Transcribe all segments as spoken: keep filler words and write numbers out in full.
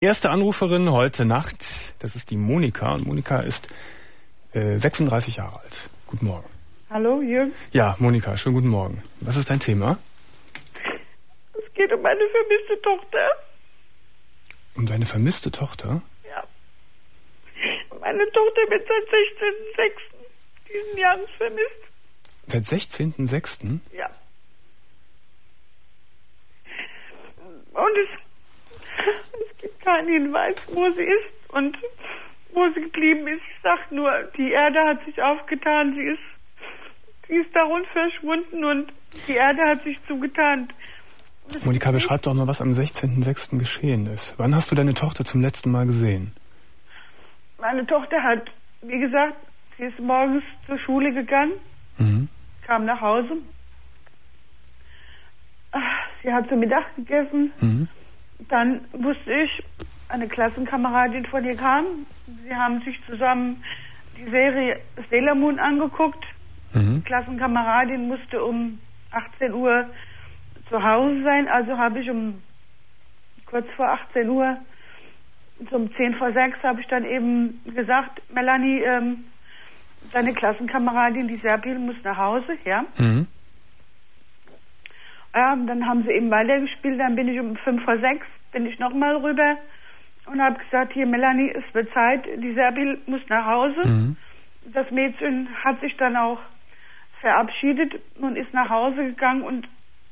Erste Anruferin heute Nacht, das ist die Monika. Und Monika ist äh, sechsunddreißig Jahre alt. Guten Morgen. Hallo, Jürgen. Ja, Monika, schönen guten Morgen. Was ist dein Thema? Es geht um meine vermisste Tochter. Um deine vermisste Tochter? Ja. Meine Tochter wird seit sechzehnten sechsten diesen Jahres vermisst. Seit sechzehnten sechsten? Ja. Und es, es gibt keinen Hinweis, wo sie ist und wo sie geblieben ist. Ich sag nur, die Erde hat sich aufgetan, sie ist, sie ist darin verschwunden und die Erde hat sich zugetan. Monika, beschreib doch mal, was am sechzehnten sechsten geschehen ist. Wann hast du deine Tochter zum letzten Mal gesehen? Meine Tochter hat, wie gesagt, sie ist morgens zur Schule gegangen, mhm. kam nach Hause. Sie hat zu Mittag gegessen. Mhm. Dann wusste ich, eine Klassenkameradin von ihr kam. Sie haben sich zusammen die Serie Sailor Moon angeguckt. Mhm. Die Klassenkameradin musste um achtzehn Uhr zu Hause sein. Also habe ich um kurz vor achtzehn Uhr, um zehn vor sechs, habe ich dann eben gesagt, Melanie, ähm, deine Klassenkameradin, die Serpil, muss nach Hause, ja. Mhm. Ja, dann haben sie eben weitergespielt, dann bin ich um fünf vor sechs, bin ich nochmal rüber und habe gesagt, hier Melanie, es wird Zeit, die Serpil muss nach Hause. Mhm. Das Mädchen hat sich dann auch verabschiedet und ist nach Hause gegangen und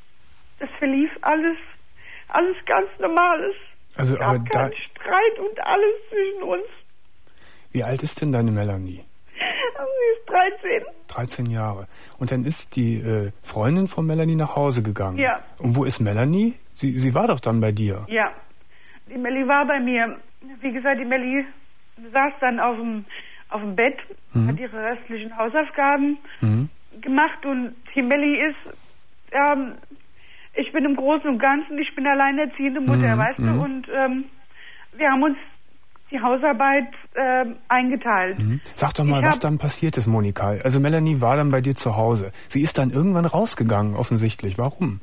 es verlief alles, alles ganz Normales. Also, es gab aber da keinen Streit und alles zwischen uns. Wie alt ist denn deine Melanie? Sie ist dreizehn. dreizehn Jahre. Und dann ist die äh, Freundin von Melanie nach Hause gegangen. Ja. Und wo ist Melanie? Sie, sie war doch dann bei dir. Ja, die Melli war bei mir. Wie gesagt, die Melli saß dann auf dem, auf dem Bett, mhm. hat ihre restlichen Hausaufgaben mhm. gemacht und die Melli ist, ähm, ich bin im Großen und Ganzen, ich bin alleinerziehende Mutter, mhm. weißt du, mhm. und ähm, wir haben uns die Hausarbeit äh, eingeteilt. Mhm. Sag doch mal, ich was hab, dann passiert ist, Monika. Also Melanie war dann bei dir zu Hause. Sie ist dann irgendwann rausgegangen, offensichtlich. Warum?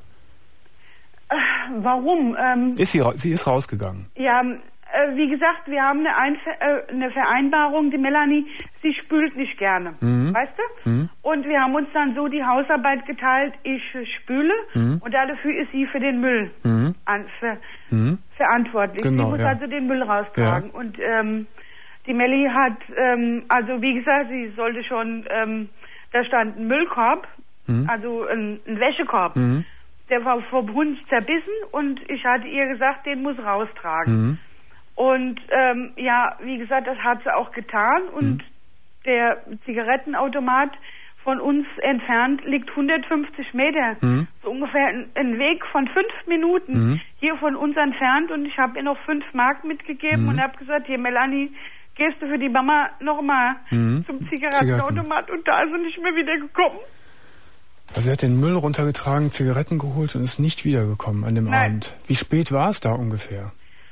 Äh, warum? Ähm, ist sie, sie ist rausgegangen. Ja, äh, wie gesagt, wir haben eine, Einver äh, eine Vereinbarung. Die Melanie, sie spült nicht gerne, mhm. weißt du? Mhm. Und wir haben uns dann so die Hausarbeit geteilt, ich äh, spüle mhm. und dafür ist sie für den Müll mhm. an, für, mhm. verantwortlich. Genau, sie muss ja. also den Müll raustragen. Ja. Und ähm, die Melli hat, ähm, also wie gesagt, sie sollte schon, ähm, da stand ein Müllkorb, mhm. also ein, ein Wäschekorb. Mhm. Der war vom Hund zerbissen und ich hatte ihr gesagt, den muss raustragen. Mhm. Und ähm, ja, wie gesagt, das hat sie auch getan und mhm. der Zigarettenautomat von uns entfernt liegt hundertfünfzig Meter, mhm. so ungefähr ein, ein Weg von fünf Minuten mhm. hier von uns entfernt und ich habe ihr noch fünf Mark mitgegeben mhm. und habe gesagt, hier Melanie, gehst du für die Mama nochmal mhm. zum Zigarettenautomat und da ist sie nicht mehr wieder gekommen. Also sie hat den Müll runtergetragen, Zigaretten geholt und ist nicht wiedergekommen an dem Nein. Abend. Wie spät war es da ungefähr?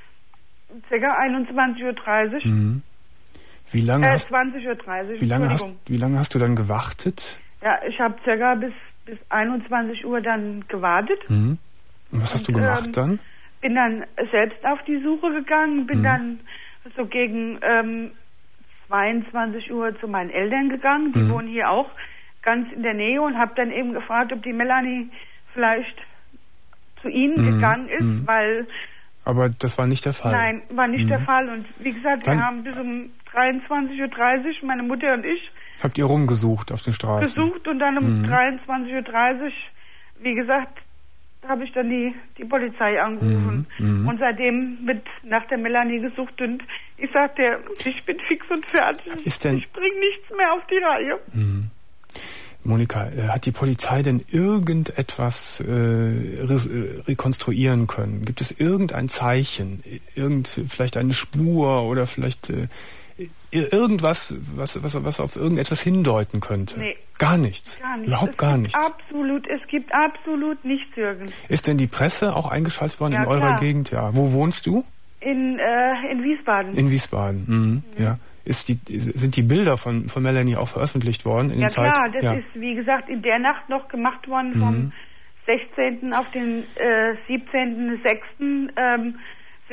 Circa einundzwanzig Uhr dreißig. Mhm. Wie lange äh, hast, zwanzig Uhr dreißig, wie lange hast, wie lange hast du dann gewartet? Ja, ich habe circa bis, bis einundzwanzig Uhr dann gewartet. Mhm. Und was hast und, du gemacht ähm, dann? Bin dann selbst auf die Suche gegangen, bin mhm. dann so gegen ähm, zweiundzwanzig Uhr zu meinen Eltern gegangen. Die mhm. wohnen hier auch ganz in der Nähe und habe dann eben gefragt, ob die Melanie vielleicht zu ihnen mhm. gegangen ist, mhm. weil... Aber das war nicht der Fall. Nein, war nicht mhm. der Fall. Und wie gesagt, Wann? wir haben bis um dreiundzwanzig Uhr dreißig, meine Mutter und ich... Habt ihr rumgesucht auf den Straßen? Gesucht und dann um mhm. dreiundzwanzig Uhr dreißig, wie gesagt, habe ich dann die, die Polizei angerufen. Mhm. Und seitdem wird nach der Melanie gesucht und ich sagte, ich bin fix und fertig. Ist denn, ich bringe nichts mehr auf die Reihe. Mhm. Monika, hat die Polizei denn irgendetwas äh, re- rekonstruieren können? Gibt es irgendein Zeichen, irgend vielleicht eine Spur oder vielleicht äh, irgendwas, was, was, was auf irgendetwas hindeuten könnte? Nee. Gar nichts? Gar nichts. Überhaupt es gar gibt nichts? Absolut, es gibt absolut nichts, Jürgen. Ist denn die Presse auch eingeschaltet worden ja, in eurer klar. Gegend? Ja. Wo wohnst du? In, äh, in Wiesbaden. In Wiesbaden, mhm. Mhm. Ja. Ist die, sind die Bilder von, von Melanie auch veröffentlicht worden in ja, den Zeiten? Klar, das ja. ist, wie gesagt, in der Nacht noch gemacht worden, vom mhm. sechzehnten auf den äh, siebzehnten sechsten Ähm,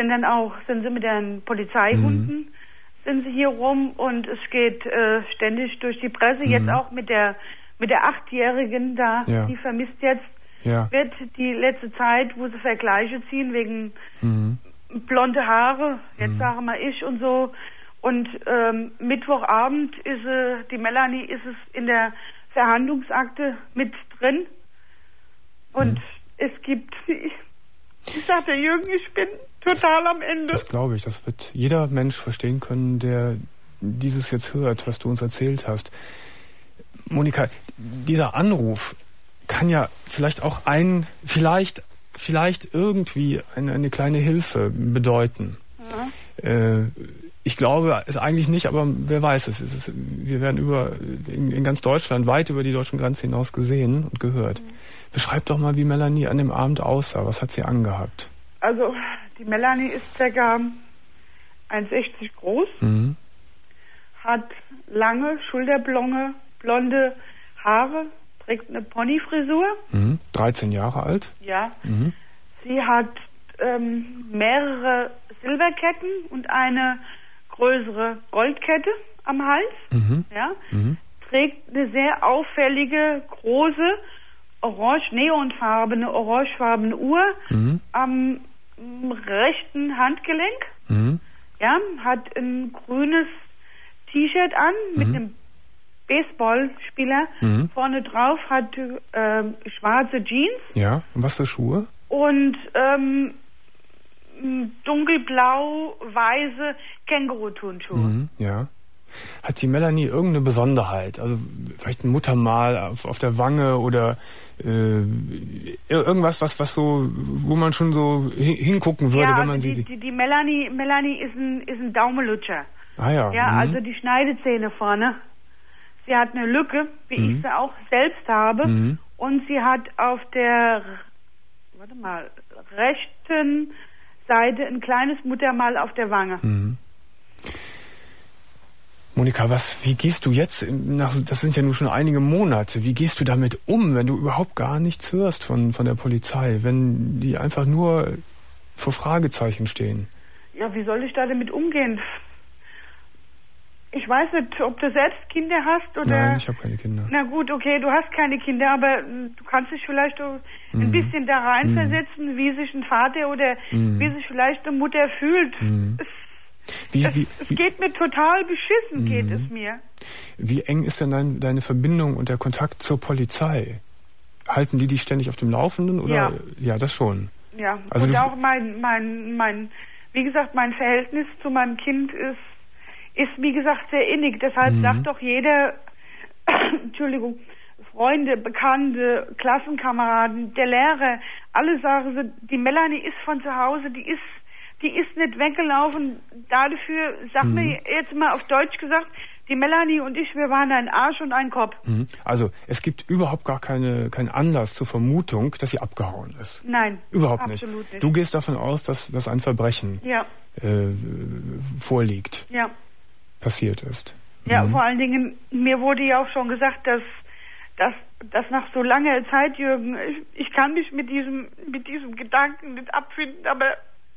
sind dann auch, sind sie mit den Polizeihunden, mhm. sind sie hier rum und es geht äh, ständig durch die Presse, mhm. jetzt auch mit der mit der Achtjährigen da, ja. die vermisst jetzt, ja. wird die letzte Zeit, wo sie Vergleiche ziehen wegen mhm. blonde Haare, jetzt mhm. sage mal ich und so. Und ähm, Mittwochabend ist äh, die Melanie ist es in der Verhandlungsakte mit drin. Und mhm. es gibt, ich, ich sagte Jürgen, ich bin total am Ende. Das glaube ich, das wird jeder Mensch verstehen können, der dieses jetzt hört, was du uns erzählt hast. Monika, dieser Anruf kann ja vielleicht auch ein, vielleicht, vielleicht irgendwie eine, eine kleine Hilfe bedeuten. Ja. Äh, ich glaube es eigentlich nicht, aber wer weiß es. es ist, wir werden über in, in ganz Deutschland, weit über die deutschen Grenzen hinaus gesehen und gehört. Mhm. Beschreib doch mal, wie Melanie an dem Abend aussah. Was hat sie angehabt? Also, die Melanie ist ca. eins Komma sechzig groß, mhm. hat lange, schulterblonde, blonde Haare, trägt eine Ponyfrisur. Mhm. dreizehn Jahre alt? Ja. Mhm. Sie hat ähm, mehrere Silberketten und eine größere Goldkette am Hals. Mhm. Ja. Mhm. Trägt eine sehr auffällige, große, orange, neonfarbene, orangefarbene Uhr mhm. am rechten Handgelenk. Mhm. Ja, hat ein grünes T-Shirt an mhm. mit einem Baseballspieler. Mhm. Vorne drauf hat äh, schwarze Jeans. Ja, und was für Schuhe? Und ähm, dunkelblau-weiße Känguru-Turnschuhe. Mhm, ja. Hat die Melanie irgendeine Besonderheit? Also vielleicht ein Muttermal auf, auf der Wange oder äh, irgendwas, was, was so, wo man schon so hingucken würde, ja, wenn man also sie die, sieht? Die, die Melanie, Melanie ist ein, ist ein Daumenlutscher. Ah ja. Ja, mhm. also die Schneidezähne vorne. Sie hat eine Lücke, wie mhm. ich sie auch selbst habe. Mhm. Und sie hat auf der, warte mal, rechten Seite ein kleines Muttermal auf der Wange. Mhm. Monika, was, wie gehst du jetzt, nach, das sind ja nun schon einige Monate, wie gehst du damit um, wenn du überhaupt gar nichts hörst von, von der Polizei, wenn die einfach nur vor Fragezeichen stehen? Ja, wie soll ich da damit umgehen? Ich weiß nicht, ob du selbst Kinder hast oder... Nein, ich habe keine Kinder. Na gut, okay, du hast keine Kinder, aber du kannst dich vielleicht so mhm. ein bisschen da reinversetzen, mhm. wie sich ein Vater oder mhm. wie sich vielleicht eine Mutter fühlt. Mhm. Es, wie, es, wie, es wie, geht mir total beschissen, mhm. geht es mir. Wie eng ist denn dein, deine Verbindung und der Kontakt zur Polizei? Halten die dich ständig auf dem Laufenden? Oder? Ja. Ja, das schon. Ja, also und auch mein, mein, mein, wie gesagt, mein Verhältnis zu meinem Kind ist ist, wie gesagt, sehr innig. Deshalb mhm. sagt doch jeder, Entschuldigung, Freunde, Bekannte, Klassenkameraden, der Lehrer, alle sagen so, die Melanie ist von zu Hause, die ist, die ist nicht weggelaufen. Dafür, sag mhm. mir jetzt mal auf Deutsch gesagt, die Melanie und ich, wir waren ein Arsch und ein Kopf. Mhm. Also, es gibt überhaupt gar keine, keinen Anlass zur Vermutung, dass sie abgehauen ist. Nein. Überhaupt absolut nicht. nicht. Du gehst davon aus, dass, dass ein Verbrechen ja. äh, vorliegt. Ja. passiert ist. Ja, mhm. vor allen Dingen, mir wurde ja auch schon gesagt, dass, dass, dass nach so langer Zeit, Jürgen, ich, ich kann mich mit diesem, mit diesem Gedanken nicht abfinden, aber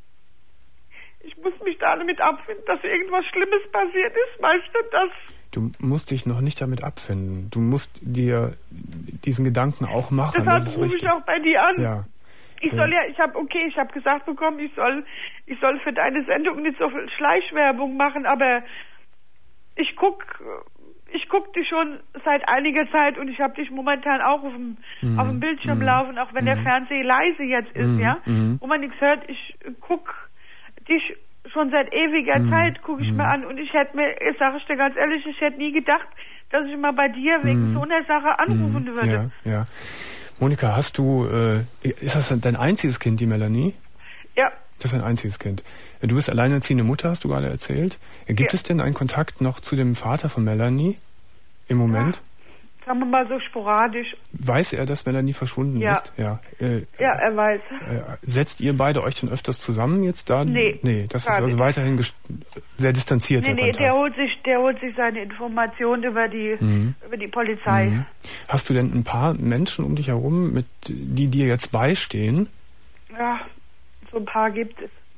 ich muss mich da damit abfinden, dass irgendwas Schlimmes passiert ist, weißt du, das... Du musst dich noch nicht damit abfinden. Du musst dir diesen Gedanken auch machen. Deshalb rufe ich auch bei dir an. Ja. Ich soll ja, ich habe, okay, ich habe gesagt bekommen, ich soll, ich soll für deine Sendung nicht so viel Schleichwerbung machen, aber ich guck, ich guck dich schon seit einiger Zeit und ich habe dich momentan auch auf dem, mhm. auf dem Bildschirm mhm. laufen, auch wenn mhm. der Fernseher leise jetzt ist, mhm. ja, mhm. wo man nichts hört. Ich guck dich schon seit ewiger mhm. Zeit, gucke ich mhm. mir an und ich hätte mir, ich sage ich dir ganz ehrlich, ich hätte nie gedacht, dass ich mal bei dir wegen mhm. so einer Sache anrufen mhm. würde. Ja, ja. Monika, hast du, äh, ist das dein einziges Kind, die Melanie? Ja. Das ist ein einziges Kind. Du bist alleinerziehende Mutter, hast du gerade erzählt. Gibt ja. es denn einen Kontakt noch zu dem Vater von Melanie im Moment? Ja, sagen wir mal so sporadisch. Weiß er, dass Melanie verschwunden ja. ist? Ja. Äh, ja, er weiß. Äh, setzt ihr beide euch denn öfters zusammen jetzt da? Nee. Nee, das ist also nicht. Weiterhin sehr distanziert. Nee, der nee, Kontakt. der holt sich, der holt sich seine Informationen über die, mhm. über die Polizei. Mhm. Hast du denn ein paar Menschen um dich herum, mit, die dir jetzt beistehen? Ja, so ein paar gibt es.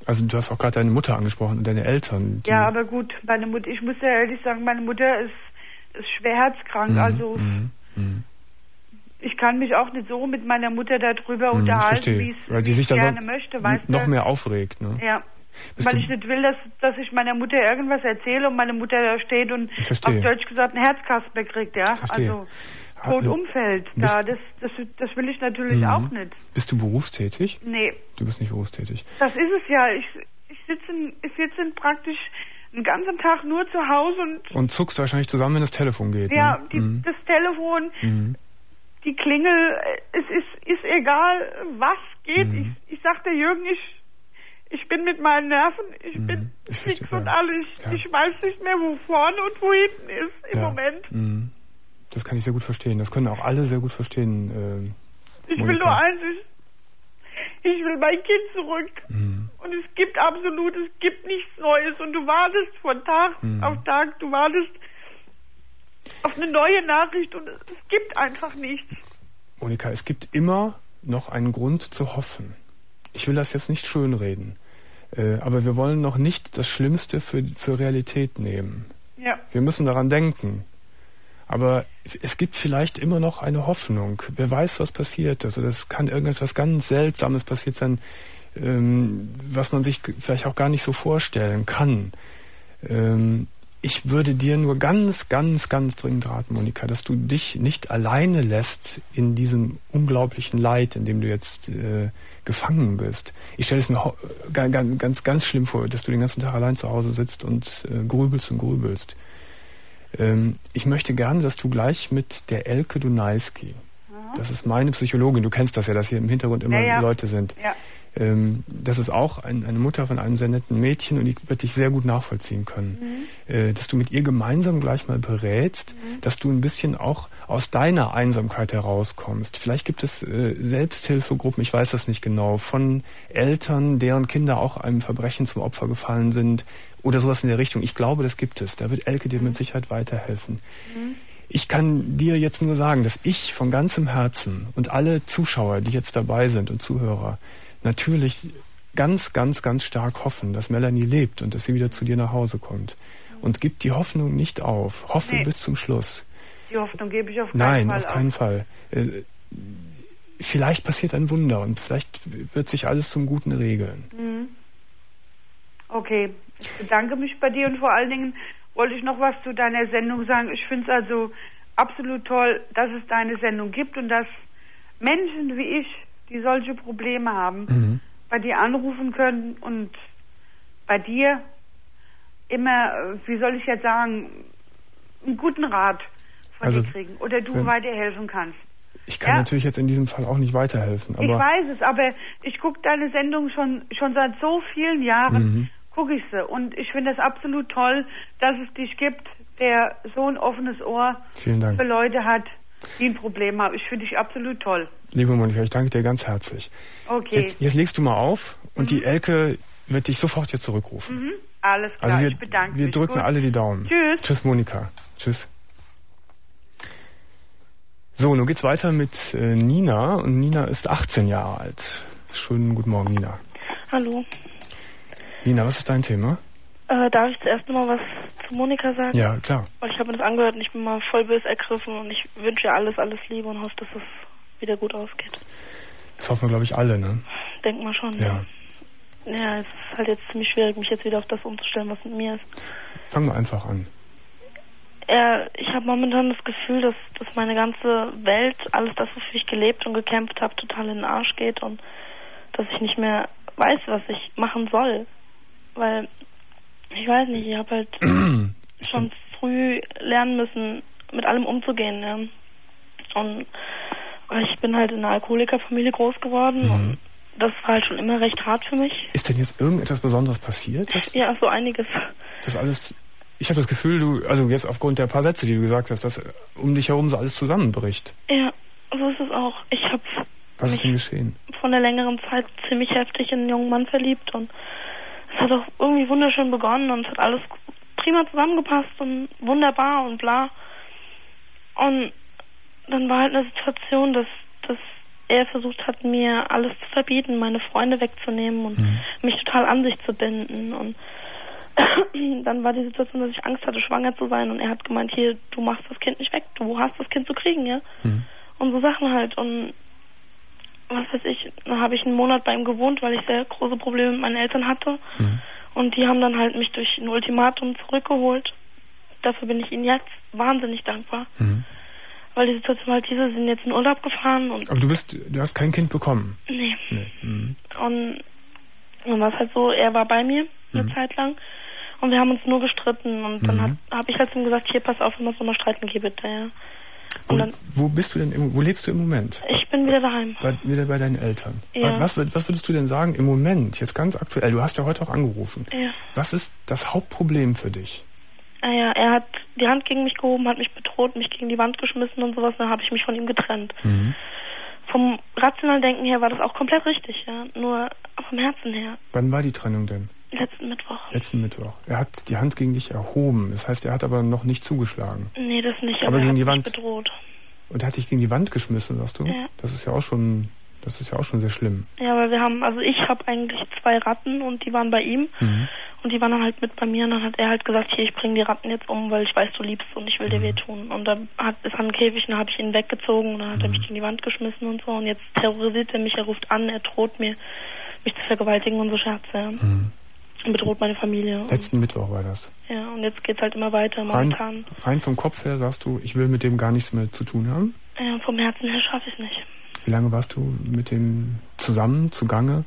Also du hast auch gerade deine Mutter angesprochen und deine Eltern. Ja, aber gut, meine Mutter, ich muss ja ehrlich sagen, meine Mutter ist, ist schwer herzkrank, mhm. also mhm. Mhm. ich kann mich auch nicht so mit meiner Mutter darüber mhm, unterhalten, wie ich es gerne so möchte, weißt noch du? mehr aufregt, ne? Ja. Bist Weil ich nicht will, dass, dass ich meiner Mutter irgendwas erzähle und meine Mutter da steht und auf Deutsch gesagt einen Herzkasper kriegt, ja. Also tot umfällt. Da, das, das, das will ich natürlich mhm. auch nicht. Bist du berufstätig? Nee. Du bist nicht berufstätig. Das ist es ja. Ich, ich sitze ich sitze praktisch den ganzen Tag nur zu Hause und... Und zuckst wahrscheinlich zusammen, wenn das Telefon geht. Ja, ne? die, mhm. das Telefon, mhm. die Klingel, es ist, ist egal, was geht. Mhm. Ich, ich sagte Jürgen, ich... Ich bin mit meinen Nerven, ich mhm, bin ich fix verstehe, und alles. Ja. Ich weiß nicht mehr, wo vorne und wo hinten ist im ja. Moment. Mhm. Das kann ich sehr gut verstehen. Das können auch alle sehr gut verstehen. Äh, ich Monika. will nur eins, ich, ich will mein Kind zurück. Mhm. Und es gibt absolut, es gibt nichts Neues. Und du wartest von Tag mhm. auf Tag, du wartest auf eine neue Nachricht und es, es gibt einfach nichts. Monika, es gibt immer noch einen Grund zu hoffen. Ich will das jetzt nicht schönreden, äh, aber wir wollen noch nicht das Schlimmste für, für Realität nehmen. Ja. Wir müssen daran denken. Aber es gibt vielleicht immer noch eine Hoffnung. Wer weiß, was passiert. Also das kann irgendetwas ganz Seltsames passiert sein, ähm, was man sich vielleicht auch gar nicht so vorstellen kann. Ähm, Ich würde dir nur ganz, ganz, ganz dringend raten, Monika, dass du dich nicht alleine lässt in diesem unglaublichen Leid, in dem du jetzt äh, gefangen bist. Ich stelle es mir ganz, ganz, ganz schlimm vor, dass du den ganzen Tag allein zu Hause sitzt und äh, grübelst und grübelst. Ähm, ich möchte gerne, dass du gleich mit der Elke Dunajski, mhm. das ist meine Psychologin, du kennst das ja, dass hier im Hintergrund immer ja, ja. Leute sind. Ja. Das ist auch ein, eine Mutter von einem sehr netten Mädchen und die wird dich sehr gut nachvollziehen können. Mhm. Dass du mit ihr gemeinsam gleich mal berätst, mhm. dass du ein bisschen auch aus deiner Einsamkeit herauskommst. Vielleicht gibt es äh, Selbsthilfegruppen, ich weiß das nicht genau, von Eltern, deren Kinder auch einem Verbrechen zum Opfer gefallen sind oder sowas in der Richtung. Ich glaube, das gibt es. Da wird Elke dir mit Sicherheit weiterhelfen. Mhm. Ich kann dir jetzt nur sagen, dass ich von ganzem Herzen und alle Zuschauer, die jetzt dabei sind und Zuhörer, natürlich ganz, ganz, ganz stark hoffen, dass Melanie lebt und dass sie wieder zu dir nach Hause kommt. Und gib die Hoffnung nicht auf. Hoffe nee. bis zum Schluss. Die Hoffnung gebe ich auf keinen Nein, Fall auf keinen auf. Fall. Äh, vielleicht passiert ein Wunder und vielleicht wird sich alles zum Guten regeln. Mhm. Okay, ich bedanke mich bei dir und vor allen Dingen wollte ich noch was zu deiner Sendung sagen. Ich finde es also absolut toll, dass es deine Sendung gibt und dass Menschen wie ich, die solche Probleme haben, mhm. bei dir anrufen können und bei dir immer, wie soll ich jetzt sagen, einen guten Rat von also, dir kriegen oder du weiterhelfen kannst. Ich kann ja? natürlich jetzt in diesem Fall auch nicht weiterhelfen. Aber ich weiß es, aber ich gucke deine Sendung schon, schon seit so vielen Jahren, mhm. gucke ich sie und ich finde es absolut toll, dass es dich gibt, der so ein offenes Ohr Vielen Dank. für Leute hat, die ein Problem haben. Ich finde dich absolut toll. Liebe Monika, ich danke dir ganz herzlich. Okay. Jetzt, jetzt legst du mal auf und mhm. die Elke wird dich sofort jetzt zurückrufen. Mhm. Alles klar, also wir, ich bedanke wir mich. Wir drücken Gut. alle die Daumen. Tschüss. Tschüss, Monika. Tschüss. So, nun geht's weiter mit äh, Nina und Nina ist achtzehn Jahre alt. Schönen guten Morgen, Nina. Hallo. Nina, was ist dein Thema? Äh, darf ich zuerst noch mal was zu Monika sagen? Ja, klar. Weil ich habe mir das angehört und ich bin mal voll böse ergriffen und ich wünsche ihr alles, alles Liebe und hoffe, dass es wieder gut ausgeht. Das hoffen wir, glaube ich, alle, ne? Denk mal schon. Ja. Ja, es ist halt jetzt ziemlich schwierig, mich jetzt wieder auf das umzustellen, was mit mir ist. Fangen wir einfach an. Ja, ich habe momentan das Gefühl, dass, dass meine ganze Welt, alles das, wofür ich gelebt und gekämpft habe, total in den Arsch geht und dass ich nicht mehr weiß, was ich machen soll. Weil ich weiß nicht, ich habe halt schon früh lernen müssen, mit allem umzugehen. Ja. Und ich bin halt in einer Alkoholikerfamilie groß geworden mhm. und das war halt schon immer recht hart für mich. Ist denn jetzt irgendetwas Besonderes passiert? Das, ja, so einiges. Das alles, ich habe das Gefühl, du, also jetzt aufgrund der paar Sätze, die du gesagt hast, dass um dich herum so alles zusammenbricht. Ja, so ist es auch. Ich habe Was ist denn geschehen? Von der längeren Zeit ziemlich heftig in einen jungen Mann verliebt und es hat auch irgendwie wunderschön begonnen und es hat alles prima zusammengepasst und wunderbar und bla. Und dann war halt eine Situation, dass, dass er versucht hat, mir alles zu verbieten, meine Freunde wegzunehmen und mhm. mich total an sich zu binden. Und dann war die Situation, dass ich Angst hatte, schwanger zu sein, und er hat gemeint, hier, du machst das Kind nicht weg, du hast das Kind zu kriegen, ja. Mhm. Und so Sachen halt. Und was weiß ich, dann habe ich einen Monat bei ihm gewohnt, weil ich sehr große Probleme mit meinen Eltern hatte. Mhm. Und die haben dann halt mich durch ein Ultimatum zurückgeholt. Dafür bin ich ihnen jetzt wahnsinnig dankbar. Mhm. Weil die Situation halt diese, sind jetzt in Urlaub gefahren. Und aber du bist, du hast kein Kind bekommen? Nee. nee. Mhm. Und dann war es halt so, er war bei mir eine mhm. Zeit lang. Und wir haben uns nur gestritten. Und dann mhm. habe ich halt zu ihm gesagt, hier, pass auf, wenn wir uns nochmal streiten, geh bitte, ja. Und, und dann, wo bist du denn, im, wo lebst du im Moment? Ich bin wieder daheim. Bei, wieder bei deinen Eltern. Ja. Was, was würdest du denn sagen im Moment, jetzt ganz aktuell, du hast ja heute auch angerufen. Ja. Was ist das Hauptproblem für dich? Naja, er hat die Hand gegen mich gehoben, hat mich bedroht, mich gegen die Wand geschmissen und sowas, dann habe ich mich von ihm getrennt. Mhm. Vom rationalen Denken her war das auch komplett richtig, ja. Nur vom Herzen her. Wann war die Trennung denn? Letzten Mittwoch. Letzten Mittwoch. Er hat die Hand gegen dich erhoben. Das heißt, er hat aber noch nicht zugeschlagen. Nee, das nicht, aber, aber gegen er hat die mich Wand bedroht. Und er hat dich gegen die Wand geschmissen, sagst du? Ja. Das ist ja auch schon, das ist ja auch schon sehr schlimm. Ja, weil wir haben, also ich habe eigentlich zwei Ratten und die waren bei ihm. Mhm. Und die waren dann halt mit bei mir, und dann hat er halt gesagt, hier, ich bringe die Ratten jetzt um, weil ich weiß, du liebst und ich will dir wehtun. Und dann hat, ist er ein Käfig, und dann habe ich ihn weggezogen, und dann hat mhm. er mich gegen die Wand geschmissen und so. Und jetzt terrorisiert er mich, er ruft an, er droht mir, mich zu vergewaltigen und so Scherze. Ja. Mhm. Und bedroht meine Familie. Letzten Mittwoch war das. Ja, und jetzt geht's halt immer weiter. Rein, rein vom Kopf her sagst du, ich will mit dem gar nichts mehr zu tun haben? Ja, vom Herzen her schaffe ich es nicht. Wie lange warst du mit dem zusammen, zugange?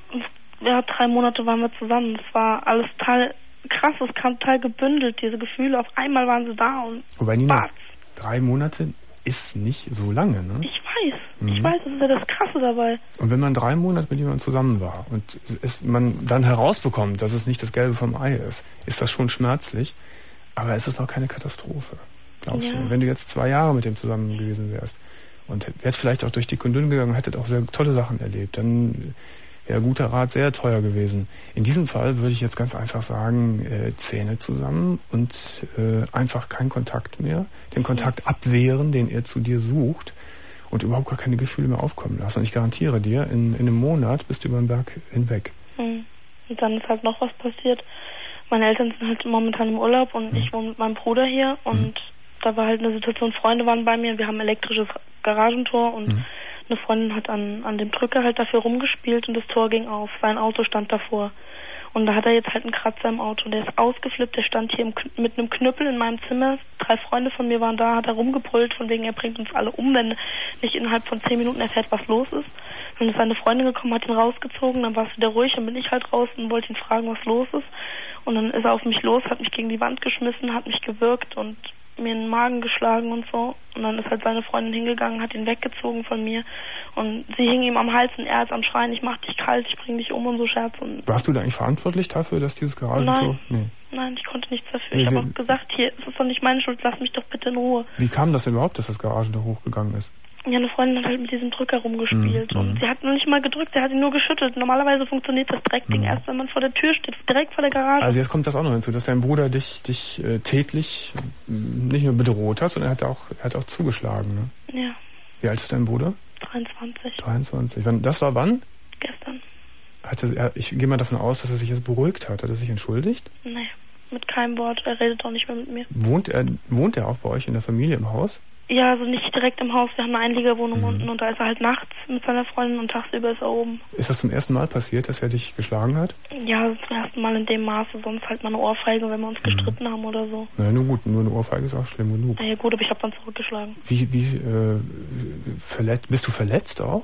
Ja, drei Monate waren wir zusammen. Es war alles total krass, es kam total gebündelt, diese Gefühle. Auf einmal waren sie da und Wobei, Nina, drei Monate ist nicht so lange, ne? Ich weiß, mhm. ich weiß, das ist ja das Krasse dabei. Und wenn man drei Monate mit jemandem zusammen war und es, man dann herausbekommt, dass es nicht das Gelbe vom Ei ist, ist das schon schmerzlich, aber es ist noch keine Katastrophe, glaubst ja. du? Wenn du jetzt zwei Jahre mit dem zusammen gewesen wärst und wärst vielleicht auch durch dick und dünn gegangen, hättet auch sehr tolle Sachen erlebt, dann wäre guter Rat sehr teuer gewesen. In diesem Fall würde ich jetzt ganz einfach sagen, äh, Zähne zusammen und äh, einfach kein Kontakt mehr, den Kontakt abwehren, den er zu dir sucht, und überhaupt gar keine Gefühle mehr aufkommen lassen. Und ich garantiere dir, in, in einem Monat bist du über den Berg hinweg. Mhm. Und dann ist halt noch was passiert. Meine Eltern sind halt momentan im Urlaub und mhm. ich wohne mit meinem Bruder hier, und mhm. da war halt eine Situation, Freunde waren bei mir, wir haben ein elektrisches Garagentor, und mhm. eine Freundin hat an, an dem Drücker halt dafür rumgespielt, und das Tor ging auf. Sein Auto stand davor. Und da hat er jetzt halt einen Kratzer im Auto. Und der ist ausgeflippt. Der stand hier im, mit einem Knüppel in meinem Zimmer. Drei Freunde von mir waren da, hat er rumgebrüllt, von wegen, er bringt uns alle um, wenn nicht innerhalb von zehn Minuten erfährt, was los ist. Dann ist seine Freundin gekommen, hat ihn rausgezogen, dann war es wieder ruhig, dann bin ich halt raus und wollte ihn fragen, was los ist. Und dann ist er auf mich los, hat mich gegen die Wand geschmissen, hat mich gewürgt und mir in den Magen geschlagen und so. Und dann ist halt seine Freundin hingegangen, hat ihn weggezogen von mir. Und sie hing ihm am Hals und er ist am Schreien, ich mach dich kalt, ich bring dich um und so Scherz. Und warst du da eigentlich verantwortlich dafür, dass dieses Garagentor... Nein, nee. nein, ich konnte nichts dafür. Ich habe auch gesagt, hier, es ist doch nicht meine Schuld, lass mich doch bitte in Ruhe. Wie kam das denn überhaupt, dass das Garagentor hochgegangen ist? Ja, eine Freundin hat halt mit diesem Drücker rumgespielt. Mhm. Und sie hat noch nicht mal gedrückt, sie hat ihn nur geschüttelt. Normalerweise funktioniert das Direktding mhm. erst, wenn man vor der Tür steht, direkt vor der Garage. Also jetzt kommt das auch noch hinzu, dass dein Bruder dich, dich äh, tätlich nicht nur bedroht hat, sondern er hat auch, er hat auch zugeschlagen, ne? Ja. Wie alt ist dein Bruder? dreiundzwanzig. dreiundzwanzig. Wann, das war wann? Gestern. Hatte er, ich gehe mal davon aus, dass er sich jetzt beruhigt hat. Hat er sich entschuldigt? Nee, mit keinem Wort. Er redet auch nicht mehr mit mir. Wohnt er, wohnt er auch bei euch in der Familie im Haus? Ja, also nicht direkt im Haus. Wir haben eine Einliegerwohnung mhm. unten, und da ist er halt nachts mit seiner Freundin und tagsüber ist er oben. Ist das zum ersten Mal passiert, dass er dich geschlagen hat? Ja, zum ersten Mal in dem Maße. Sonst halt mal eine Ohrfeige, wenn wir uns mhm. gestritten haben oder so. Na, nur gut. Nur eine Ohrfeige ist auch schlimm genug. Na ja gut, aber ich habe dann zurückgeschlagen. Wie, wie, äh, verletzt, bist du verletzt auch?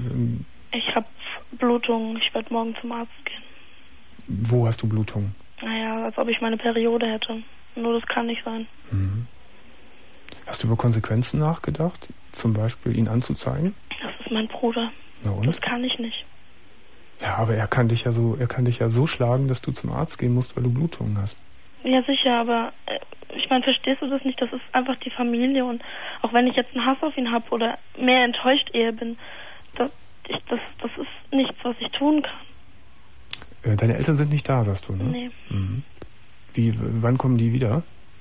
Ich habe Blutung. Ich werde morgen zum Arzt gehen. Wo hast du Blutung? Naja, als ob ich meine Periode hätte. Nur das kann nicht sein. Mhm. Hast du über Konsequenzen nachgedacht? Zum Beispiel ihn anzuzeigen? Das ist mein Bruder. Na und? Das kann ich nicht. Ja, aber er kann dich ja so, er kann dich ja so schlagen, dass du zum Arzt gehen musst, weil du Blutungen hast. Ja, sicher, aber äh, ich meine, verstehst du das nicht? Das ist einfach die Familie, und auch wenn ich jetzt einen Hass auf ihn habe oder mehr enttäuscht eher bin, das, ich, das, das ist nichts, was ich tun kann. Äh, deine Eltern sind nicht da, sagst du, ne? Nee. Mhm. Wie, wann kommen die wieder?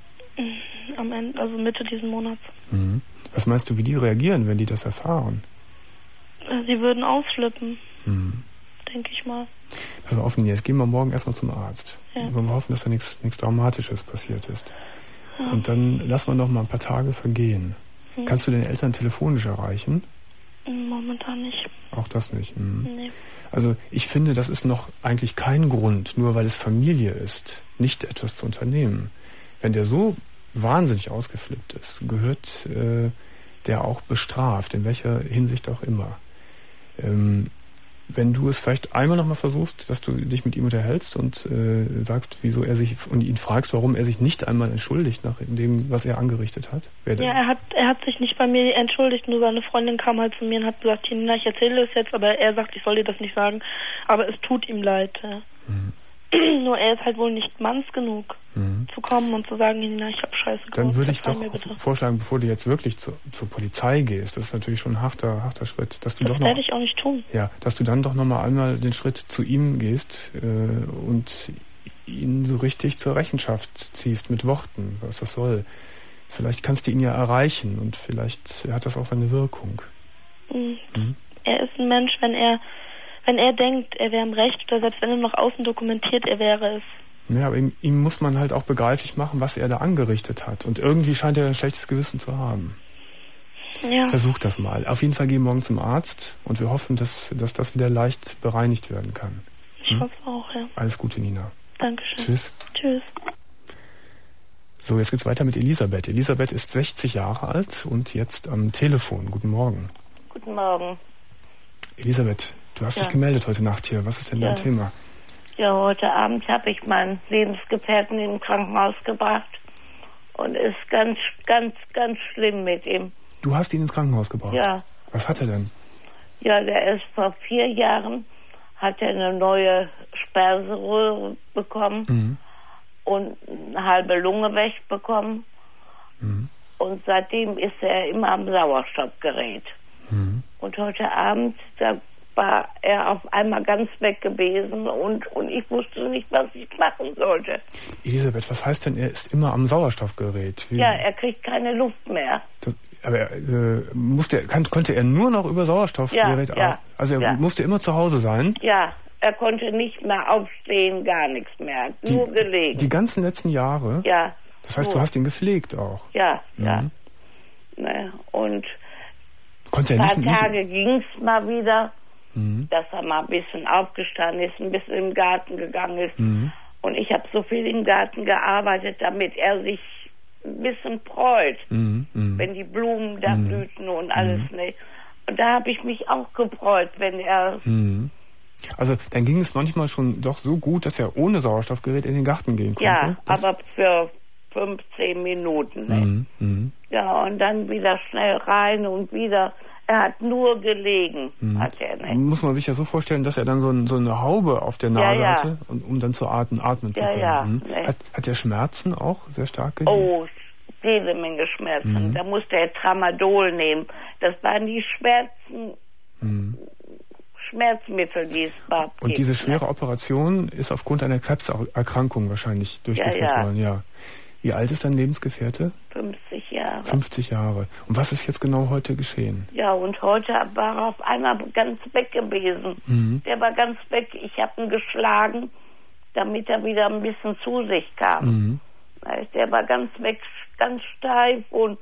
Am Ende, also Mitte diesen Monats. Mhm. Was meinst du, wie die reagieren, wenn die das erfahren? Äh, Ja, sie würden ausflippen. Mhm. Denke ich mal. Pass auf, Nina, jetzt gehen wir morgen erstmal zum Arzt. Ja. Wir hoffen, dass da nichts nichts Dramatisches passiert ist. Ja. Und dann lassen wir noch mal ein paar Tage vergehen. Mhm. Kannst du den Eltern telefonisch erreichen? Momentan nicht. Auch das nicht. Mhm. Nee. Also ich finde, das ist noch eigentlich kein Grund, nur weil es Familie ist, nicht etwas zu unternehmen. Wenn der so wahnsinnig ausgeflippt ist, gehört äh, der auch bestraft, in welcher Hinsicht auch immer. Ähm, wenn du es vielleicht einmal nochmal versuchst, dass du dich mit ihm unterhältst und äh, sagst, wieso er sich, und ihn fragst, warum er sich nicht einmal entschuldigt nach dem, was er angerichtet hat. Wer Ja, er hat er hat sich nicht bei mir entschuldigt, nur seine Freundin kam halt zu mir und hat gesagt, Tina, ich erzähle es jetzt, aber er sagt, ich soll dir das nicht sagen, aber es tut ihm leid. Ja. Mhm. Nur er ist halt wohl nicht manns genug, mhm. zu kommen und zu sagen, Nina, ich habe Scheiße gemacht. Dann würde ich doch vorschlagen, bevor du jetzt wirklich zu, zur Polizei gehst, das ist natürlich schon ein harter, harter Schritt, dass du das doch noch, werde ich auch nicht tun. Ja, dass du dann doch noch mal einmal den Schritt zu ihm gehst äh, und ihn so richtig zur Rechenschaft ziehst mit Worten, was das soll. Vielleicht kannst du ihn ja erreichen und vielleicht hat das auch seine Wirkung. Mhm. Mhm. Er ist ein Mensch, wenn er Wenn er denkt, er wäre im Recht, oder selbst wenn er nach außen dokumentiert, er wäre es. Ja, aber ihm, ihm muss man halt auch begreiflich machen, was er da angerichtet hat. Und irgendwie scheint er ein schlechtes Gewissen zu haben. Ja. Versuch das mal. Auf jeden Fall geh morgen zum Arzt und wir hoffen, dass, dass das wieder leicht bereinigt werden kann. Ich hm? hoffe auch, ja. Alles Gute, Nina. Dankeschön. Tschüss. Tschüss. So, jetzt geht's weiter mit Elisabeth. Elisabeth ist sechzig Jahre alt und jetzt am Telefon. Guten Morgen. Guten Morgen. Elisabeth, du hast ja. dich gemeldet heute Nacht hier. Was ist denn ja. dein Thema? Ja, heute Abend habe ich meinen Lebensgefährten im Krankenhaus gebracht und ist ganz, ganz, ganz schlimm mit ihm. Du hast ihn ins Krankenhaus gebracht? Ja. Was hat er denn? Ja, der ist vor vier Jahren, hat er eine neue Speiseröhre bekommen mhm. und eine halbe Lunge wegbekommen. Mhm. Und seitdem ist er immer am Sauerstoffgerät. Mhm. Und heute Abend, da war er auf einmal ganz weg gewesen und, und ich wusste nicht, was ich machen sollte. Elisabeth, was heißt denn, er ist immer am Sauerstoffgerät? Wie? Ja, er kriegt keine Luft mehr. Das, aber äh, musste, kann, konnte er nur noch über Sauerstoffgerät ja, ja, Also er ja. musste immer zu Hause sein? Ja, er konnte nicht mehr aufstehen, gar nichts mehr, die, nur gelegen. Die ganzen letzten Jahre? Ja. Das heißt, nur. du hast ihn gepflegt auch? Ja, mhm. ja. Ne, und Konnte er ein paar nicht, Tage ging es mal wieder, mhm. dass er mal ein bisschen aufgestanden ist, ein bisschen im Garten gegangen ist. Mhm. Und ich habe so viel im Garten gearbeitet, damit er sich ein bisschen freut, mhm. Mhm. wenn die Blumen da mhm. blühten und alles. Mhm. Ne? Und da habe ich mich auch gefreut, wenn er... Mhm. Also dann ging es manchmal schon doch so gut, dass er ohne Sauerstoffgerät in den Garten gehen konnte? Ja, das aber für fünfzehn Minuten. Ne? Mhm. Mhm. Ja, und dann wieder schnell rein und wieder... Er hat nur gelegen, mhm. hat er nicht. Muss man sich ja so vorstellen, dass er dann so, ein, so eine Haube auf der Nase ja, ja. hatte, um, um dann zu atmen, atmen ja, zu können. Ja, mhm. nee. hat, hat er Schmerzen auch sehr stark? Gegeben? Oh, jede Menge Schmerzen. Mhm. Da musste er Tramadol nehmen. Das waren die schwersten mhm. Schmerzmittel, die es überhaupt gibt. Und diese schwere Operation ist aufgrund einer Krebserkrankung wahrscheinlich durchgeführt ja, ja. worden, ja. Wie alt ist dein Lebensgefährte? fünfzig Jahre. fünfzig Jahre. Und was ist jetzt genau heute geschehen? Ja, und heute war er auf einmal ganz weg gewesen. Mhm. Der war ganz weg. Ich habe ihn geschlagen, damit er wieder ein bisschen zu sich kam. Mhm. Der war ganz weg, ganz steif und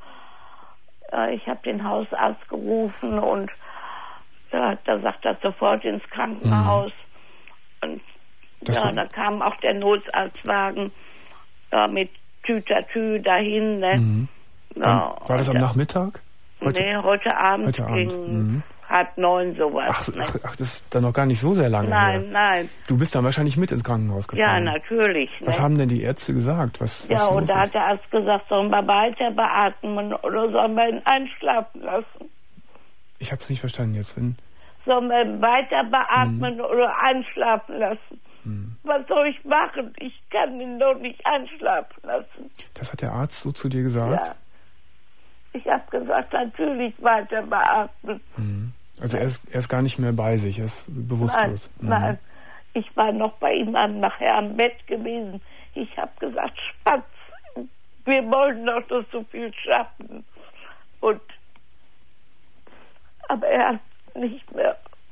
äh, ich habe den Hausarzt gerufen und ja, da sagt er sofort ins Krankenhaus. Mhm. Und das ja, da kam auch der Notarztwagen ja, mit Tütatü dahin. Ne? Mhm. Ja, war das am Nachmittag? Heute? Nee, heute Abend heute gegen Abend. Mhm. halb neun sowas. Ach, ach, ach, das ist dann noch gar nicht so sehr lange Nein, her. nein. Du bist dann wahrscheinlich mit ins Krankenhaus gefahren. Ja, natürlich. Was ne? haben denn die Ärzte gesagt? Was, ja, was und los da ist? hat der Arzt gesagt, sollen wir weiter beatmen oder sollen wir ihn einschlafen lassen? Ich habe es nicht verstanden jetzt. Wenn sollen wir ihn weiter beatmen mhm. oder einschlafen lassen? Mhm. Was soll ich machen? Ich kann ihn doch nicht einschlafen lassen. Das hat der Arzt so zu dir gesagt? Ja. Ich habe gesagt, natürlich weiter beatmen. Mhm. Also er ist, er ist gar nicht mehr bei sich, er ist bewusstlos. Nein, mhm. nein. Ich war noch bei ihm am, nachher am Bett gewesen. Ich habe gesagt, Spatz, wir wollen doch noch so viel schaffen. Und aber er hat nicht mehr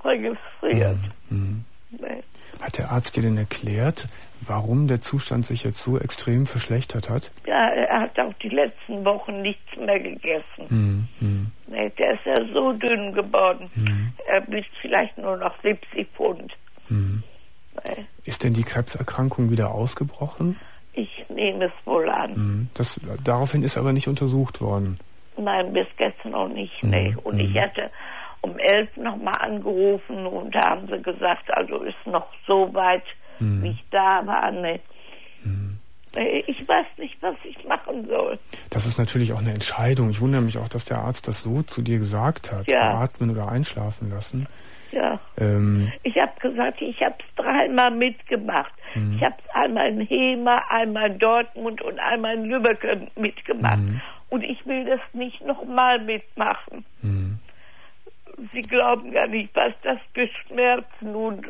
registriert. Mhm. Nee. Hat der Arzt dir denn erklärt, warum der Zustand sich jetzt so extrem verschlechtert hat? Ja, er hat auch die letzten Wochen nichts mehr gegessen. Mhm. Mhm. Nee, der ist ja so dünn geworden. Mhm. Er wiegt vielleicht nur noch siebzig Pfund. Mhm. Nee. Ist denn die Krebserkrankung wieder ausgebrochen? Ich nehme es wohl an. Mhm. Das, daraufhin ist aber nicht untersucht worden. Nein, bis gestern noch nicht. Nee. Mhm. Und ich hatte um elf nochmal angerufen und da haben sie gesagt, also ist noch so weit, mhm. wie ich da war. Nee. Mhm. Ich weiß nicht, was ich machen soll. Das ist natürlich auch eine Entscheidung. Ich wundere mich auch, dass der Arzt das so zu dir gesagt hat. Ja. Beatmen oder einschlafen lassen. Ja. Ähm, ich habe gesagt, ich habe es dreimal mitgemacht. Mhm. Ich habe es einmal in Hema, einmal in Dortmund und einmal in Lübeck mitgemacht. Mhm. Und ich will das nicht nochmal mitmachen. Mhm. Sie glauben gar nicht, was das für Schmerzen und...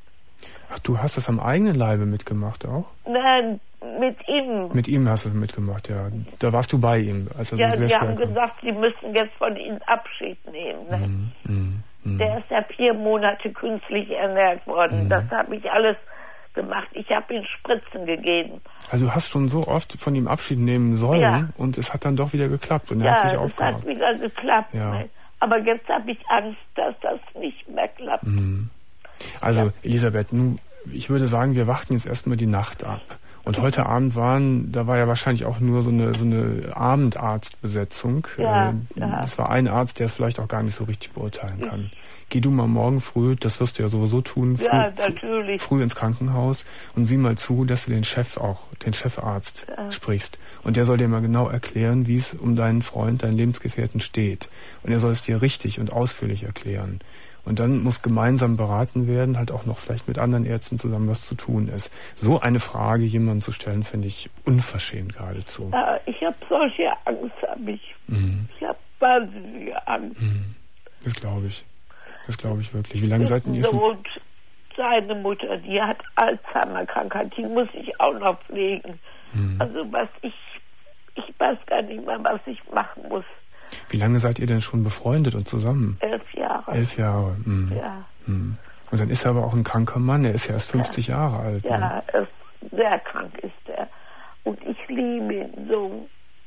Ach, du hast das am eigenen Leibe mitgemacht auch? Nein, mit ihm. Mit ihm hast du es mitgemacht, ja. Da warst du bei ihm. Als er ja, so sehr die schwer haben kam. gesagt, sie müssen jetzt von ihm Abschied nehmen. Ne? Mhm. Mhm. Mhm. Der ist ja vier Monate künstlich ernährt worden. Mhm. Das habe ich alles gemacht. Ich habe ihm Spritzen gegeben. Also du hast schon so oft von ihm Abschied nehmen sollen ja. und es hat dann doch wieder geklappt und er ja, hat sich es aufgehört. hat wieder geklappt. Ja. Ne? Aber jetzt habe ich Angst, dass das nicht mehr klappt. Mhm. Also ja. Elisabeth, nun, ich würde sagen, wir warten jetzt erstmal die Nacht ab. Und heute Abend waren, da war ja wahrscheinlich auch nur so eine, so eine Abendarztbesetzung. Ja, äh, ja. Das war ein Arzt, der es vielleicht auch gar nicht so richtig beurteilen kann. Geh du mal morgen früh, das wirst du ja sowieso tun, früh, ja, natürlich. früh ins Krankenhaus und sieh mal zu, dass du den Chef auch, den Chefarzt ja. sprichst. Und der soll dir mal genau erklären, wie es um deinen Freund, deinen Lebensgefährten steht. Und er soll es dir richtig und ausführlich erklären. Und dann muss gemeinsam beraten werden, halt auch noch vielleicht mit anderen Ärzten zusammen, was zu tun ist. So eine Frage jemandem zu stellen, finde ich unverschämt geradezu. Ja, ich habe solche Angst, habe ich. Mhm. Ich habe wahnsinnige Angst. Mhm. Das glaube ich. Das glaube ich wirklich. Wie lange seid ihr schon? Und seine Mutter, die hat Alzheimer-Krankheit, die muss ich auch noch pflegen. Mhm. Also was ich, ich weiß gar nicht mehr, was ich machen muss. Wie lange seid ihr denn schon befreundet und zusammen? Elf Jahre. Elf Jahre. Mhm. Ja. Mhm. Und dann ist er aber auch ein kranker Mann. Er ist ja erst fünfzig ja. Jahre alt. Ja, ne? er ist sehr krank ist er. Und ich liebe ihn so.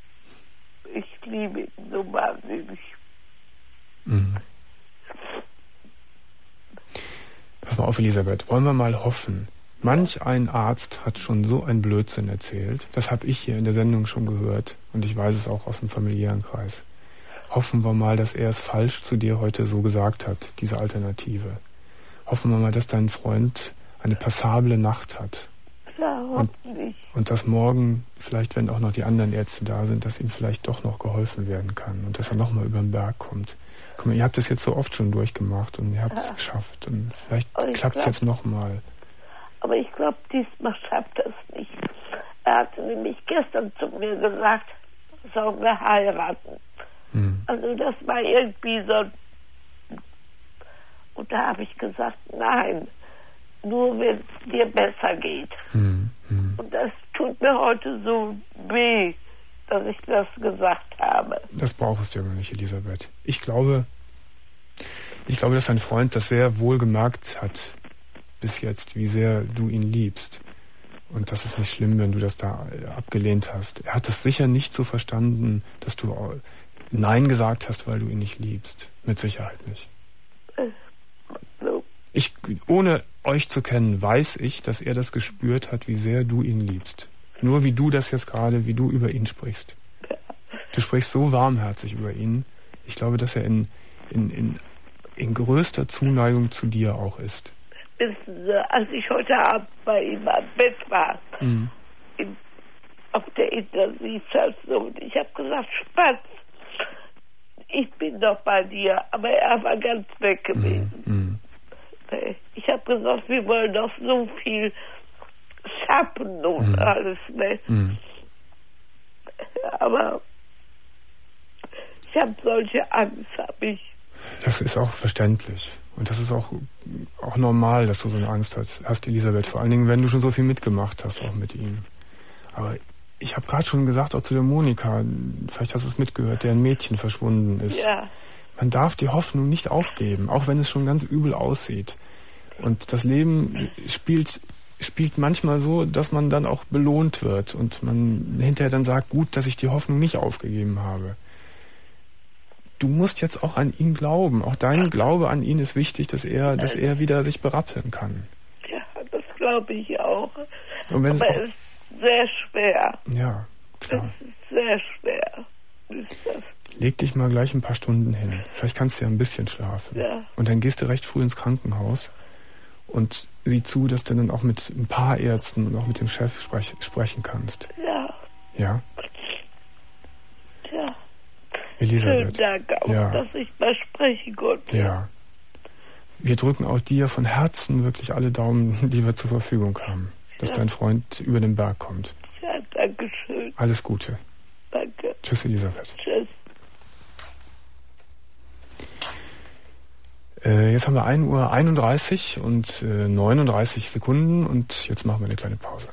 Ich liebe ihn so wahnsinnig. Mhm. Pass mal auf, Elisabeth. Wollen wir mal hoffen. Manch ein Arzt hat schon so einen Blödsinn erzählt. Das habe ich hier in der Sendung schon gehört. Und ich weiß es auch aus dem familiären Kreis. Hoffen wir mal, dass er es falsch zu dir heute so gesagt hat, diese Alternative. Hoffen wir mal, dass dein Freund eine passable Nacht hat. Ja, und, und dass morgen, vielleicht wenn auch noch die anderen Ärzte da sind, dass ihm vielleicht doch noch geholfen werden kann und dass er nochmal über den Berg kommt. Guck mal, ihr habt das jetzt so oft schon durchgemacht und ihr habt es ja. geschafft und vielleicht klappt es jetzt nochmal. Aber ich glaube, diesmal schafft er es nicht. Er hatte nämlich gestern zu mir gesagt, sollen wir heiraten. Hm. Also das war irgendwie so. Und da habe ich gesagt, nein, nur wenn es dir besser geht. Hm. Hm. Und das tut mir heute so weh, dass ich das gesagt habe. Das brauchst du ja gar nicht, Elisabeth. Ich glaube, ich glaube, dass dein Freund das sehr wohl gemerkt hat bis jetzt, wie sehr du ihn liebst. Und das ist nicht schlimm, wenn du das da abgelehnt hast. Er hat das sicher nicht so verstanden, dass du Nein gesagt hast, weil du ihn nicht liebst. Mit Sicherheit nicht. Ich, ohne euch zu kennen, weiß ich, dass er das gespürt hat, wie sehr du ihn liebst. Nur wie du das jetzt gerade, wie du über ihn sprichst. Du sprichst so warmherzig über ihn. Ich glaube, dass er in, in, in, in größter Zuneigung zu dir auch ist. Wissen Sie, als ich heute Abend bei ihm am Bett war, mhm. in, auf der Intensivstation, ich habe gesagt, Spatz, ich bin doch bei dir, aber er war ganz weg gewesen. Mhm. Ich habe gesagt, wir wollen doch so viel schaffen und mhm. alles, ne? Mhm. Aber ich habe solche Angst, habe ich. Das ist auch verständlich. Und das ist auch, auch normal, dass du so eine Angst hast, hast, Elisabeth. Vor allen Dingen, wenn du schon so viel mitgemacht hast, auch mit ihm. Aber ich habe gerade schon gesagt, auch zu der Monika, vielleicht hast du es mitgehört, deren Mädchen verschwunden ist. Ja. Man darf die Hoffnung nicht aufgeben, auch wenn es schon ganz übel aussieht. Und das Leben spielt, spielt manchmal so, dass man dann auch belohnt wird und man hinterher dann sagt, gut, dass ich die Hoffnung nicht aufgegeben habe. Du musst jetzt auch an ihn glauben. Auch dein Glaube an ihn ist wichtig, dass er, dass er wieder sich berappeln kann. Ja, das glaube ich auch. Und wenn Aber es, auch, es ist sehr schwer. Ja, klar. Es ist sehr schwer. Ist das. Leg dich mal gleich ein paar Stunden hin. Vielleicht kannst du ja ein bisschen schlafen. Ja. Und dann gehst du recht früh ins Krankenhaus und sieh zu, dass du dann auch mit ein paar Ärzten und auch mit dem Chef sprech, sprechen kannst. Ja. Ja? Ja. Elisabeth. Schönen Dank auch, ja. dass ich mal sprechen konnte. Ja. Wir drücken auch dir von Herzen wirklich alle Daumen, die wir zur Verfügung haben, dass ja. dein Freund über den Berg kommt. Ja, danke schön. Alles Gute. Danke. Tschüss, Elisabeth. Tschüss. Äh, jetzt haben wir ein Uhr einunddreißig und äh, neununddreißig Sekunden und jetzt machen wir eine kleine Pause.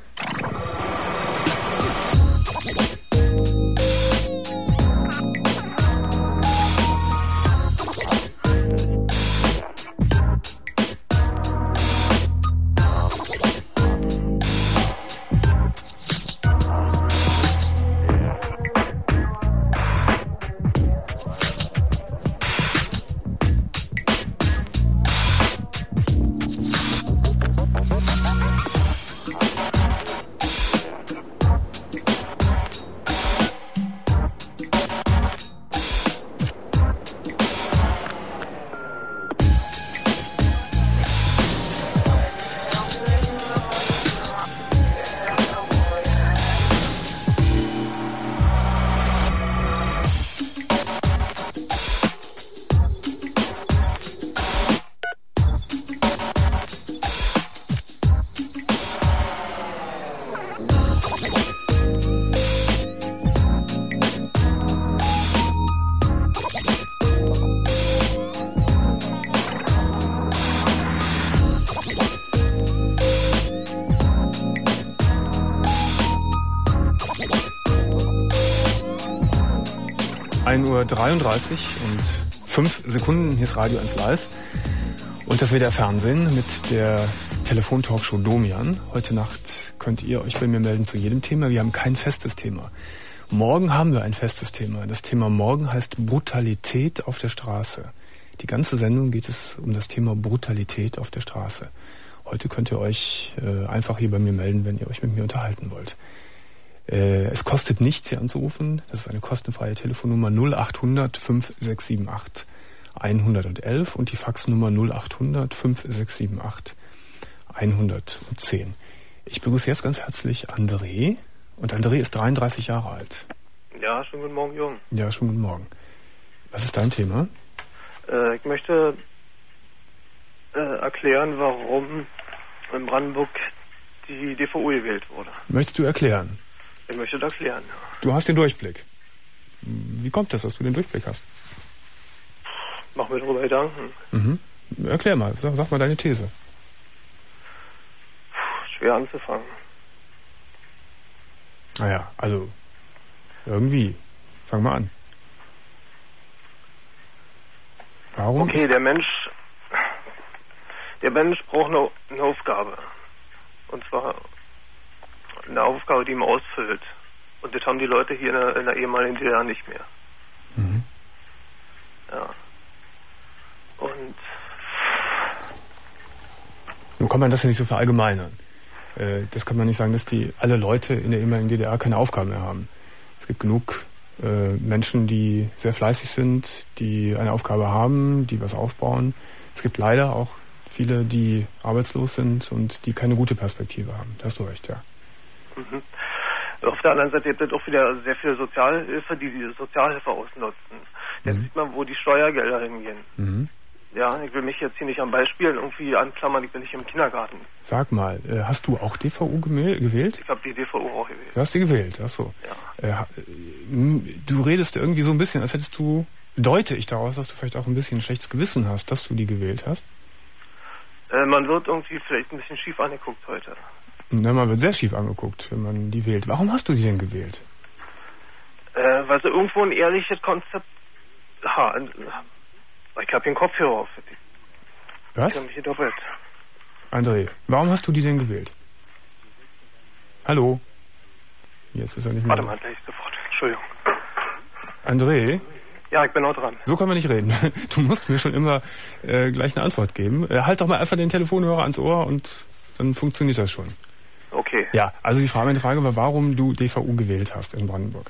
ein Uhr dreiunddreißig und fünf Sekunden, hier ist Radio eins Live. Und das W D R Fernsehen mit der Telefontalkshow Domian. Heute Nacht könnt ihr euch bei mir melden zu jedem Thema. Wir haben kein festes Thema. Morgen haben wir ein festes Thema. Das Thema morgen heißt Brutalität auf der Straße. Die ganze Sendung geht es um das Thema Brutalität auf der Straße. Heute könnt ihr euch äh, einfach hier bei mir melden, wenn ihr euch mit mir unterhalten wollt. Äh, es kostet nichts, hier anzurufen. Das ist eine kostenfreie Telefonnummer null achthundert fünf sechs sieben acht hundertelf und die Faxnummer null achthundert fünf sechs sieben acht hundertzehn. Ich begrüße jetzt ganz herzlich André. Und André ist dreiunddreißig Jahre alt. Ja, schönen guten Morgen, Jürgen. Ja, schönen guten Morgen. Was ist dein Thema? Äh, ich möchte äh, erklären, warum in Brandenburg die D V U gewählt wurde. Möchtest du erklären? Ich möchte das erklären, ja. Du hast den Durchblick. Wie kommt das, dass du den Durchblick hast? Mach mir darüber Gedanken. Mhm. Erklär mal, sag, sag mal deine These. Schwer anzufangen. Naja, also irgendwie. Fang mal an. Warum? Okay, der Mensch, der Mensch braucht eine, eine Aufgabe. Und zwar eine Aufgabe, die man ausfüllt. Und das haben die Leute hier in der, in der ehemaligen D D R nicht mehr. Mhm. Ja. Und nun kann man das ja nicht so verallgemeinern. Äh, das kann man nicht sagen, dass die alle Leute in der ehemaligen D D R keine Aufgaben mehr haben. Es gibt genug äh, Menschen, die sehr fleißig sind, die eine Aufgabe haben, die was aufbauen. Es gibt leider auch viele, die arbeitslos sind und die keine gute Perspektive haben. Da hast du recht, ja. Mhm. Auf der anderen Seite gibt es auch wieder sehr viele Sozialhilfe, die diese Sozialhilfe ausnutzen. Jetzt mhm. sieht man, wo die Steuergelder hingehen. Mhm. Ja, ich will mich jetzt hier nicht am Beispiel irgendwie anklammern, ich bin nicht im Kindergarten. Sag mal, hast du auch D V U gewählt? Ich habe die D V U auch gewählt. Du hast die gewählt, ach so. Ja. Du redest irgendwie so ein bisschen, als hättest du, deute ich daraus, dass du vielleicht auch ein bisschen ein schlechtes Gewissen hast, dass du die gewählt hast? Äh, man wird irgendwie vielleicht ein bisschen schief angeguckt heute. Na, man wird sehr schief angeguckt, wenn man die wählt. Warum hast du die denn gewählt? Äh, weil sie irgendwo ein ehrliches Konzept ha, Ich habe den Kopfhörer auf. Was? Ich habe mich hier doppelt. André, warum hast du die denn gewählt? Hallo? Jetzt ist er nicht mehr. Warte mal, gleich sofort. Entschuldigung. André? Ja, ich bin auch dran. So können wir nicht reden. Du musst mir schon immer äh, gleich eine Antwort geben. Äh, halt doch mal einfach den Telefonhörer ans Ohr und dann funktioniert das schon. Okay. Ja, also die Frage, meine Frage war, warum du D V U gewählt hast in Brandenburg.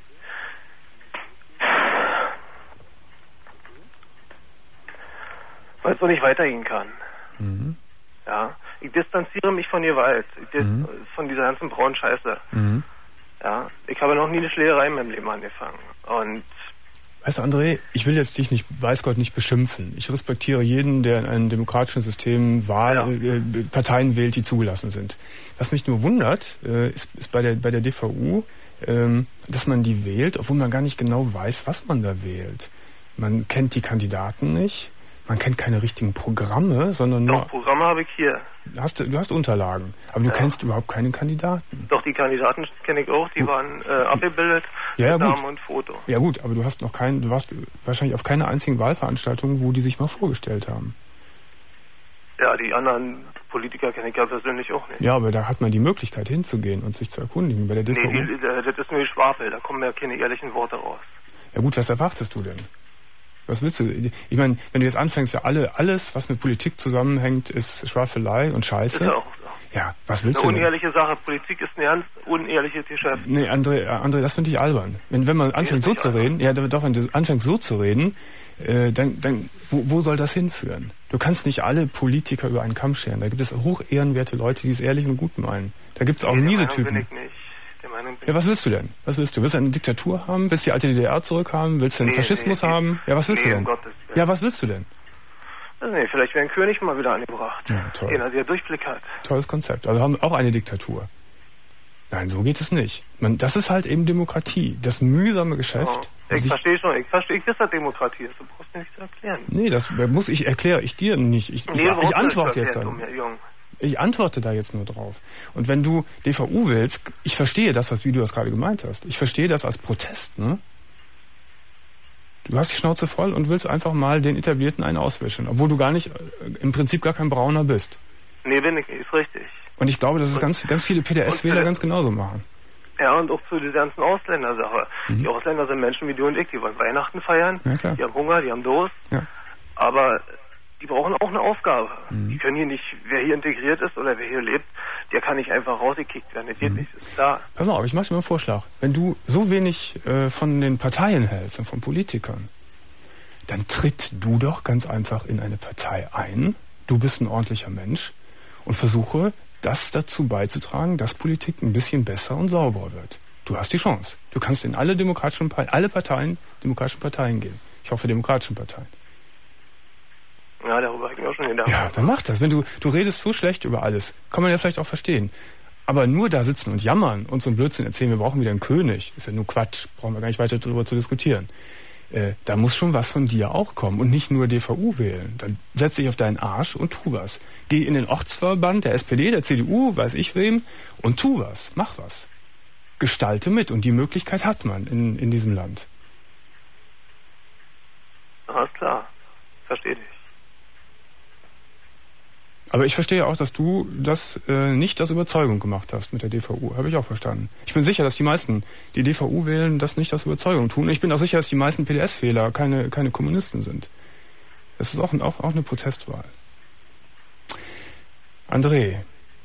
Weil es so nicht weitergehen kann. Mhm. Ja, ich distanziere mich von Gewalt, ich dis- Mhm. von dieser ganzen braunen Scheiße. Mhm. Ja, ich habe noch nie eine Schlägerei in meinem Leben angefangen. Und Weißt du, André, ich will jetzt dich nicht, weiß Gott, nicht beschimpfen. Ich respektiere jeden, der in einem demokratischen System Wahl, Ja. äh, Parteien wählt, die zugelassen sind. Was mich nur wundert, äh, ist, ist bei der, bei der D V U, ähm, dass man die wählt, obwohl man gar nicht genau weiß, was man da wählt. Man kennt die Kandidaten nicht, man kennt keine richtigen Programme, sondern nur... doch, Programme habe ich hier. Hast, du du hast Unterlagen, aber du Ja. kennst überhaupt keine Kandidaten. Doch, die Kandidaten kenne ich auch, die waren äh, abgebildet Ja, ja, mit gut. Namen und Foto. Ja gut, aber du hast noch keinen, du warst wahrscheinlich auf keiner einzigen Wahlveranstaltung, wo die sich mal vorgestellt haben. Ja, die anderen Politiker kenne ich ja persönlich auch nicht. Ja, aber da hat man die Möglichkeit hinzugehen und sich zu erkundigen bei der D V U. Nee, die, äh, das ist nur Schwafel, da kommen ja keine ehrlichen Worte raus. Ja gut, was erwartest du denn? Was willst du? Ich meine, wenn du jetzt anfängst, ja alle, alles, was mit Politik zusammenhängt, ist Schwafelei und Ist Scheiße. ja auch so. Ja, was willst Eine du denn? unehrliche Sache. Politik ist ein ganz unehrliches Geschäft. Nee, André, äh, André, das finde ich albern. Wenn, wenn man anfängt ist so nicht zu reden, ja doch, wenn du anfängst so zu reden, äh, dann, dann wo, wo soll das hinführen? Du kannst nicht alle Politiker über einen Kamm scheren. Da gibt es hoch ehrenwerte Leute, die es ehrlich und gut meinen. Da gibt es auch Nee, der miese Meinung bin Typen. ich nicht. Der Meinung bin Ja, was willst du denn? Was willst du? Willst du eine Diktatur haben? Willst du die alte D D R zurückhaben? Willst du einen Nee, Faschismus nee, nee. haben? Ja, was willst Nee, du um denn? Gottes Willen. Ja, was willst du denn? Also nee, vielleicht wäre ein König mal wieder angebracht. Ja, toll. Den er sehr Durchblick hat. Tolles Konzept. Also haben wir auch eine Diktatur. Nein, so geht es nicht. Man, das ist halt eben Demokratie. Das mühsame Geschäft. Oh, ich sich- verstehe schon. Ich verstehe, ich weiß, dass Demokratie ist. Du brauchst mir nicht zu erklären. Nee, das muss ich, erkläre ich dir nicht. Ich, Nee, ich, du brauchst ich antworte nicht jetzt erklären, dann. dumme Jung. Ich antworte da jetzt nur drauf. Und wenn du D V U willst, ich verstehe das, was wie du das gerade gemeint hast. Ich verstehe das als Protest, ne? Du hast die Schnauze voll und willst einfach mal den Etablierten einen auswischen, obwohl du gar nicht, äh, im Prinzip gar kein Brauner bist. Nee, bin ich nicht. Ist richtig. Und ich glaube, dass es ganz, ganz viele P D S-Wähler und- ganz genauso machen. Ja, und auch zu dieser ganzen Ausländersache. Mhm. Die Ausländer sind Menschen wie du und ich. Die wollen Weihnachten feiern. Ja, klar. Die haben Hunger, die haben Durst. Ja. Aber die brauchen auch eine Aufgabe. Mhm. Die können hier nicht, wer hier integriert ist oder wer hier lebt, der kann nicht einfach rausgekickt werden. Das geht Mhm. nicht. Das ist klar. Pass mal auf, ich mache dir mal einen Vorschlag. Wenn du so wenig äh, von den Parteien hältst und von Politikern, dann tritt du doch ganz einfach in eine Partei ein. Du bist ein ordentlicher Mensch und versuche, das dazu beizutragen, dass Politik ein bisschen besser und sauberer wird. Du hast die Chance. Du kannst in alle demokratischen Parteien, alle Parteien, demokratischen Parteien gehen. Ich hoffe, demokratischen Parteien. Ja, darüber habe ich mir auch schon gedacht. Ja, dann mach das. Wenn du, du redest so schlecht über alles, kann man ja vielleicht auch verstehen. Aber nur da sitzen und jammern und so einen Blödsinn erzählen, wir brauchen wieder einen König, ist ja nur Quatsch, brauchen wir gar nicht weiter darüber zu diskutieren. Äh, da muss schon was von dir auch kommen und nicht nur D V U wählen. Dann setz dich auf deinen Arsch und tu was. Geh in den Ortsverband der S P D, der C D U, weiß ich wem, und tu was, mach was. Gestalte mit und die Möglichkeit hat man in, in diesem Land. Alles klar. Verstehe dich. Aber ich verstehe auch, dass du das äh, nicht aus Überzeugung gemacht hast mit der D V U. Habe ich auch verstanden. Ich bin sicher, dass die meisten, die D V U wählen, das nicht aus Überzeugung tun. Ich bin auch sicher, dass die meisten P D S-Wähler keine, keine Kommunisten sind. Das ist auch, auch, auch eine Protestwahl. André,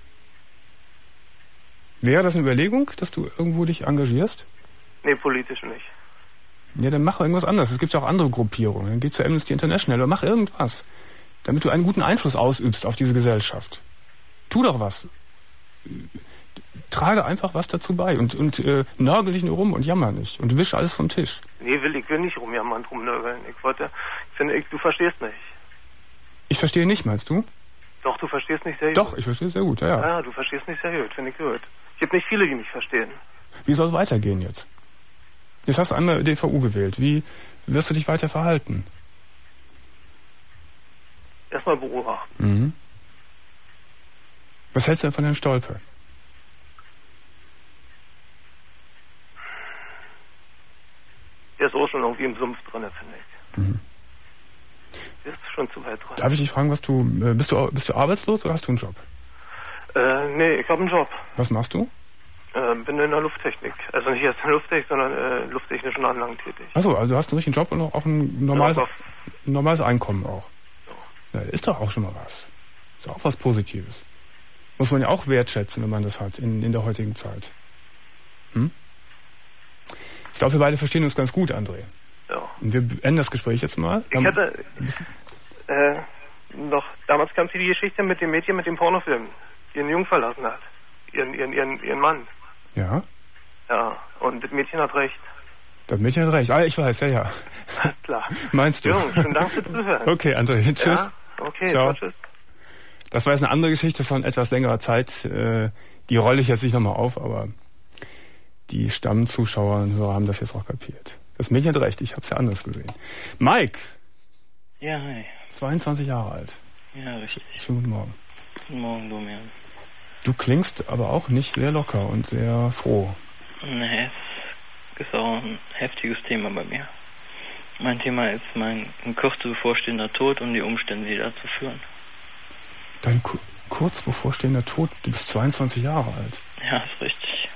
wäre das eine Überlegung, dass du irgendwo dich engagierst? Nee, politisch nicht. Ja, dann mach irgendwas anderes. Es gibt ja auch andere Gruppierungen. Dann geh zu Amnesty International oder mach irgendwas, damit du einen guten Einfluss ausübst auf diese Gesellschaft. Tu doch was. Trage einfach was dazu bei und, und äh, nörgel dich nur rum und jammer nicht und wisch alles vom Tisch. Nee, will ich will nicht rumjammern, rumnörgeln. Ich wollte, ich finde, ich, du verstehst nicht. Ich verstehe nicht, meinst du? Doch, du verstehst nicht sehr gut. Doch, ich verstehe sehr gut, ja, ja. Ja, du verstehst nicht sehr gut, finde ich gut. Es gibt nicht viele, die mich verstehen. Wie soll es weitergehen jetzt? Jetzt hast du einmal D V U gewählt. Wie wirst du dich weiter verhalten? Erstmal beobachten. Mhm. Was hältst du denn von Herrn Stolpe? Der ist auch schon irgendwie im Sumpf drin, finde ich. Mhm. ist schon zu weit dran. Darf ich dich fragen, was du, äh, bist du, bist du arbeitslos oder hast du einen Job? Äh, nee, ich habe einen Job. Was machst du? Äh, bin in der Lufttechnik. Also nicht erst in der Lufttechnik, sondern äh, lufttechnischen Anlagen tätig. Achso, also du hast einen richtigen Job und auch ein normales, Ja, ein normales Einkommen auch. Ja, ist doch auch schon mal was. Ist auch was Positives. Muss man ja auch wertschätzen, wenn man das hat in, in der heutigen Zeit. Hm? Ich glaube, wir beide verstehen uns ganz gut, André. Ja. Und wir beenden das Gespräch jetzt mal. Ich hatte äh, noch, damals kam sie die Geschichte mit dem Mädchen mit dem Pornofilm, die ihren Jungen verlassen hat. Ihren, ihren, ihren, ihren Mann. Ja. Ja, und das Mädchen hat recht. Das Mädchen hat recht. Ah, ich weiß, ja, ja. Klar. Meinst du? Jungs, schönen Dank fürs Zuhören. Okay, André, tschüss. Ja? Okay, ciao. Tschüss. Das war jetzt eine andere Geschichte von etwas längerer Zeit. Äh, die rolle ich jetzt nicht nochmal auf, aber die Stammzuschauer und Hörer haben das jetzt auch kapiert. Das Mädchen hat recht, ich habe es ja anders gesehen. Mike. Ja, hi. zweiundzwanzig Jahre alt. Ja, richtig. Schönen guten Morgen. Guten Morgen, Domian. Du klingst aber auch nicht sehr locker und sehr froh. Nee, es ist auch ein heftiges Thema bei mir. Mein Thema ist mein in Kürze bevorstehender Tod und die Umstände, die dazu führen. Dein ku- kurz bevorstehender Tod, du bist zweiundzwanzig Jahre alt. Ja, ist richtig.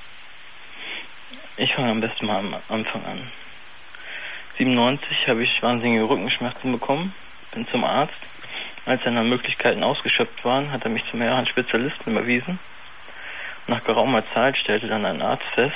Ich fange am besten mal am Anfang an. siebenundneunzig habe ich wahnsinnige Rückenschmerzen bekommen, bin zum Arzt. Als seine Möglichkeiten ausgeschöpft waren, hat er mich zu mehreren Spezialisten überwiesen. Nach geraumer Zeit stellte dann ein Arzt fest,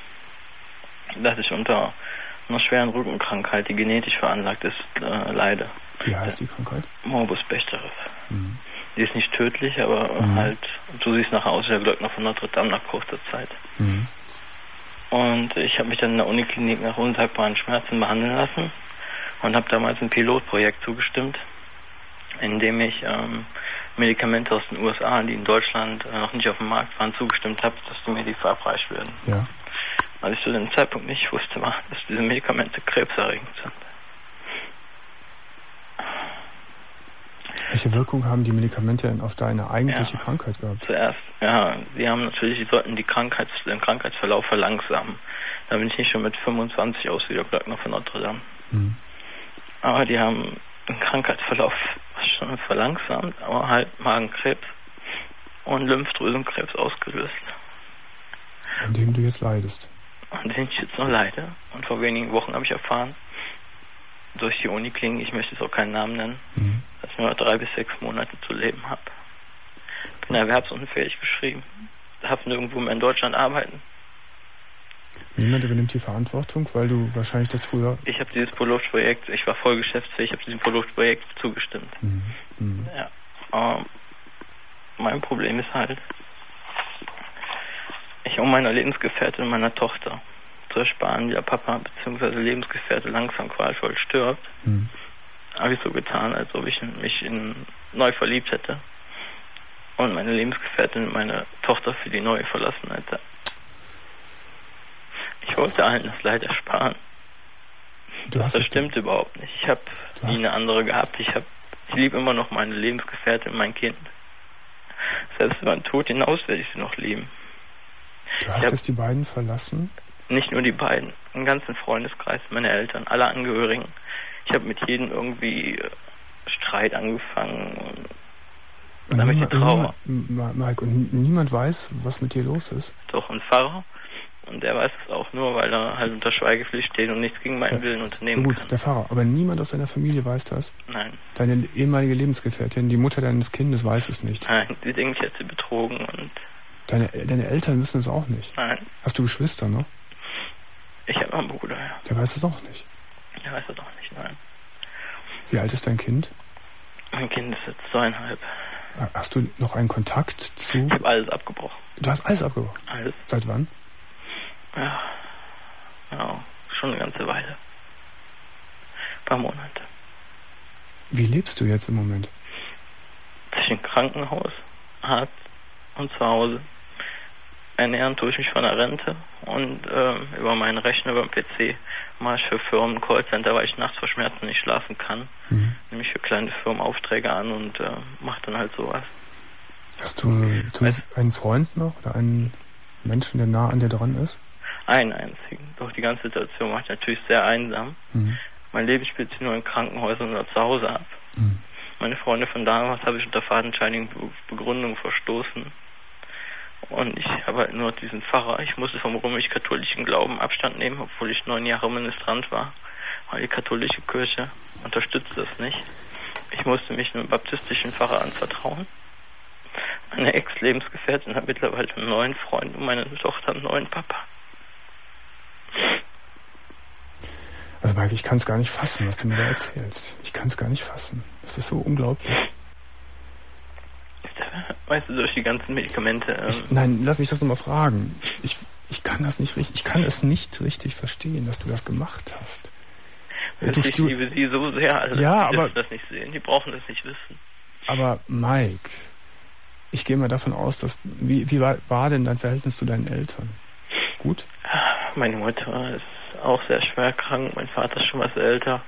dass ich unter einer schweren Rückenkrankheit, die genetisch veranlagt ist, äh, leide. Wie heißt die Krankheit? Morbus Bechterew. Mhm. Die ist nicht tödlich, aber mhm. halt, du siehst nachher aus wie der Glöckner von Notre Dame nach kurzer Zeit. Mhm. Und ich habe mich dann in der Uniklinik nach unsagbaren Schmerzen behandeln lassen und habe damals ein Pilotprojekt zugestimmt, in dem ich ähm, Medikamente aus den U S A, die in Deutschland äh, noch nicht auf dem Markt waren, zugestimmt habe, dass die mir die verabreicht werden. Ja. Weil ich zu dem Zeitpunkt nicht wusste, war, dass diese Medikamente krebserregend sind. Welche Wirkung haben die Medikamente denn auf deine eigentliche ja, Krankheit gehabt? Zuerst, ja, sie haben natürlich, sie sollten die Krankheits, den Krankheitsverlauf verlangsamen. Da bin ich nicht schon mit fünfundzwanzig aus wie der Glöckner von Notre Dame. Mhm. Aber die haben den Krankheitsverlauf schon verlangsamt, aber halt Magenkrebs und Lymphdrüsenkrebs ausgelöst. An dem du jetzt leidest. An dem ich jetzt noch leide. Und vor wenigen Wochen habe ich erfahren, durch die Uniklinik, ich möchte jetzt auch keinen Namen nennen, mhm. dass ich nur drei bis sechs Monate zu leben habe. Bin erwerbsunfähig geschrieben, darf nirgendwo mehr in Deutschland arbeiten. Niemand übernimmt die Verantwortung, weil du wahrscheinlich das früher... Ich habe dieses Pilotprojekt, ich war voll geschäftsfähig, ich habe diesem Pilotprojekt zugestimmt. Mhm. Mhm. Ja. Ähm, mein Problem ist halt, ich um meiner Lebensgefährtin und meiner Tochter zu ersparen, wie der Papa bzw. Lebensgefährte langsam qualvoll stirbt, mhm. habe ich so getan, als ob ich mich in neu verliebt hätte und meine Lebensgefährtin meine Tochter für die neue verlassen hätte. Ich wollte allen das Leid ersparen. Du hast das stimmt denn? Überhaupt nicht. Ich habe nie eine andere gehabt. Ich habe, ich liebe immer noch meine Lebensgefährtin, mein Kind. Selbst über den Tod hinaus werde ich sie noch lieben. Du hast es die beiden verlassen? Nicht nur die beiden, einen ganzen Freundeskreis, meine Eltern, alle Angehörigen. Ich habe mit jedem irgendwie Streit angefangen. Und und niemand, Trauer. Niemand, Mike, und niemand weiß, was mit dir los ist? Doch, ein Pfarrer. Und der weiß es auch nur, weil er halt unter Schweigepflicht steht und nichts gegen meinen ja, Willen unternehmen gut, kann. Gut, der Pfarrer. Aber niemand aus deiner Familie weiß das? Nein. Deine ehemalige Lebensgefährtin, die Mutter deines Kindes weiß es nicht? Nein, die denkt, ich hätte sie betrogen und... Deine, deine Eltern wissen es auch nicht? Nein. Hast du Geschwister, ne? Ich habe einen Bruder, ja. Der weiß es auch nicht? Der weiß es auch nicht, nein. Wie alt ist dein Kind? Mein Kind ist jetzt zweieinhalb. Hast du noch einen Kontakt zu... Ich habe alles abgebrochen. Du hast alles abgebrochen? Alles. Seit wann? Ja, ja, schon eine ganze Weile. Ein paar Monate. Wie lebst du jetzt im Moment? Zwischen Krankenhaus, Arzt und zu Hause. Ernähren tue ich mich von der Rente und äh, über meinen Rechner, über den P C mache ich für Firmen Callcenter, weil ich nachts vor Schmerzen nicht schlafen kann. Mhm. Nehme ich für kleine Firmen Aufträge an und äh, mache dann halt sowas. Hast du zumindest einen Freund noch oder einen Menschen, der nah an dir dran ist? Einen einzigen. Doch die ganze Situation macht natürlich sehr einsam. Mhm. Mein Leben spielt sich nur in Krankenhäusern oder zu Hause ab. Mhm. Meine Freunde von damals habe ich unter fadenscheinigen Begründung verstoßen. Und ich habe halt nur diesen Pfarrer. Ich musste vom römisch-katholischen Glauben Abstand nehmen, obwohl ich neun Jahre Ministrant war, weil die katholische Kirche unterstützt das nicht. Ich musste mich einem baptistischen Pfarrer anvertrauen. Meine Ex-Lebensgefährtin hat mittlerweile einen neuen Freund und meine Tochter einen neuen Papa. Also Mike, ich kann es gar nicht fassen, was du mir da erzählst. Ich kann es gar nicht fassen. Das ist so unglaublich. Weißt du, durch die ganzen Medikamente... Ähm ich, nein, lass mich das nochmal fragen. Ich, ich kann das nicht richtig, ich kann es nicht richtig verstehen, dass du das gemacht hast. Du, ich du, liebe sie so sehr, also ja, die aber, das nicht sehen, die brauchen das nicht wissen. Aber Mike, ich gehe mal davon aus, dass... Wie, wie war, war denn dein Verhältnis zu deinen Eltern? Gut? Meine Mutter ist auch sehr schwer krank, mein Vater ist schon was älter.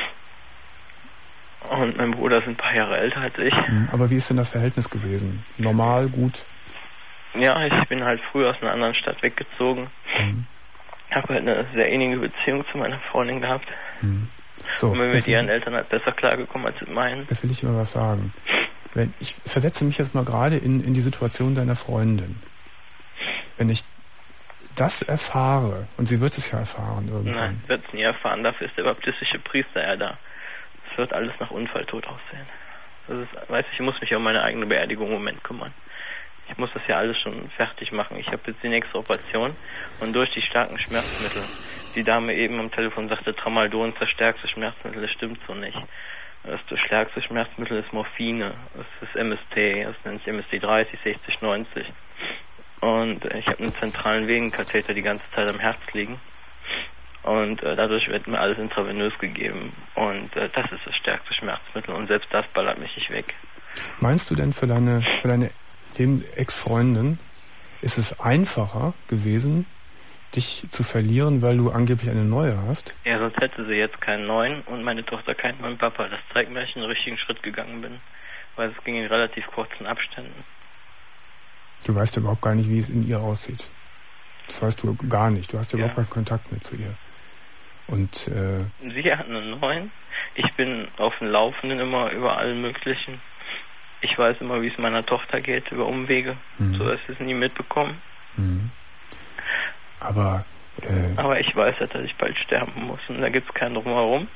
Und mein Bruder ist ein paar Jahre älter als ich. Aber wie ist denn das Verhältnis gewesen? Normal, gut? Ja, ich bin halt früh aus einer anderen Stadt weggezogen. Mhm. Habe halt eine sehr innige Beziehung zu meiner Freundin gehabt. Mhm. So, und mit ihren Eltern halt besser klargekommen als mit meinen. Jetzt will ich immer was sagen. Wenn ich versetze mich jetzt mal gerade in, in die Situation deiner Freundin. Wenn ich das erfahre, und sie wird es ja erfahren irgendwann. Nein, wird es nie erfahren. Dafür ist der baptistische Priester ja da. Es wird alles nach Unfalltod aussehen. Das ist, weiß ich, ich muss mich um meine eigene Beerdigung im Moment kümmern. Ich muss das ja alles schon fertig machen. Ich habe jetzt die nächste Operation und durch die starken Schmerzmittel, die Dame eben am Telefon sagte, Tramadol ist das stärkste Schmerzmittel, das stimmt so nicht. Das stärkste Schmerzmittel ist Morphine, das ist M S T, das nennt sich M S T dreißig, sechzig, neunzig. Und ich habe einen zentralen Venenkatheter die ganze Zeit am Herz liegen. Und äh, dadurch wird mir alles intravenös gegeben. Und äh, das ist das stärkste Schmerzmittel. Und selbst das ballert mich nicht weg. Meinst du denn für deine, für deine Ex-Freundin, ist es einfacher gewesen, dich zu verlieren, weil du angeblich eine neue hast? Ja, sonst hätte sie jetzt keinen neuen und meine Tochter keinen neuen Papa. Das zeigt mir, dass ich einen richtigen Schritt gegangen bin. Weil es ging in relativ kurzen Abständen. Du weißt ja überhaupt gar nicht, wie es in ihr aussieht. Das weißt du gar nicht. Du hast ja, ja. überhaupt keinen Kontakt mehr zu ihr. Und äh, sie hat einen neuen. Ich bin auf dem Laufenden immer über allen möglichen. Ich weiß immer, wie es meiner Tochter geht, über Umwege, mhm. so dass ich es nie mitbekommen. Mhm. Aber äh, aber ich weiß ja, dass ich bald sterben muss und da gibt es keinen Drumherum.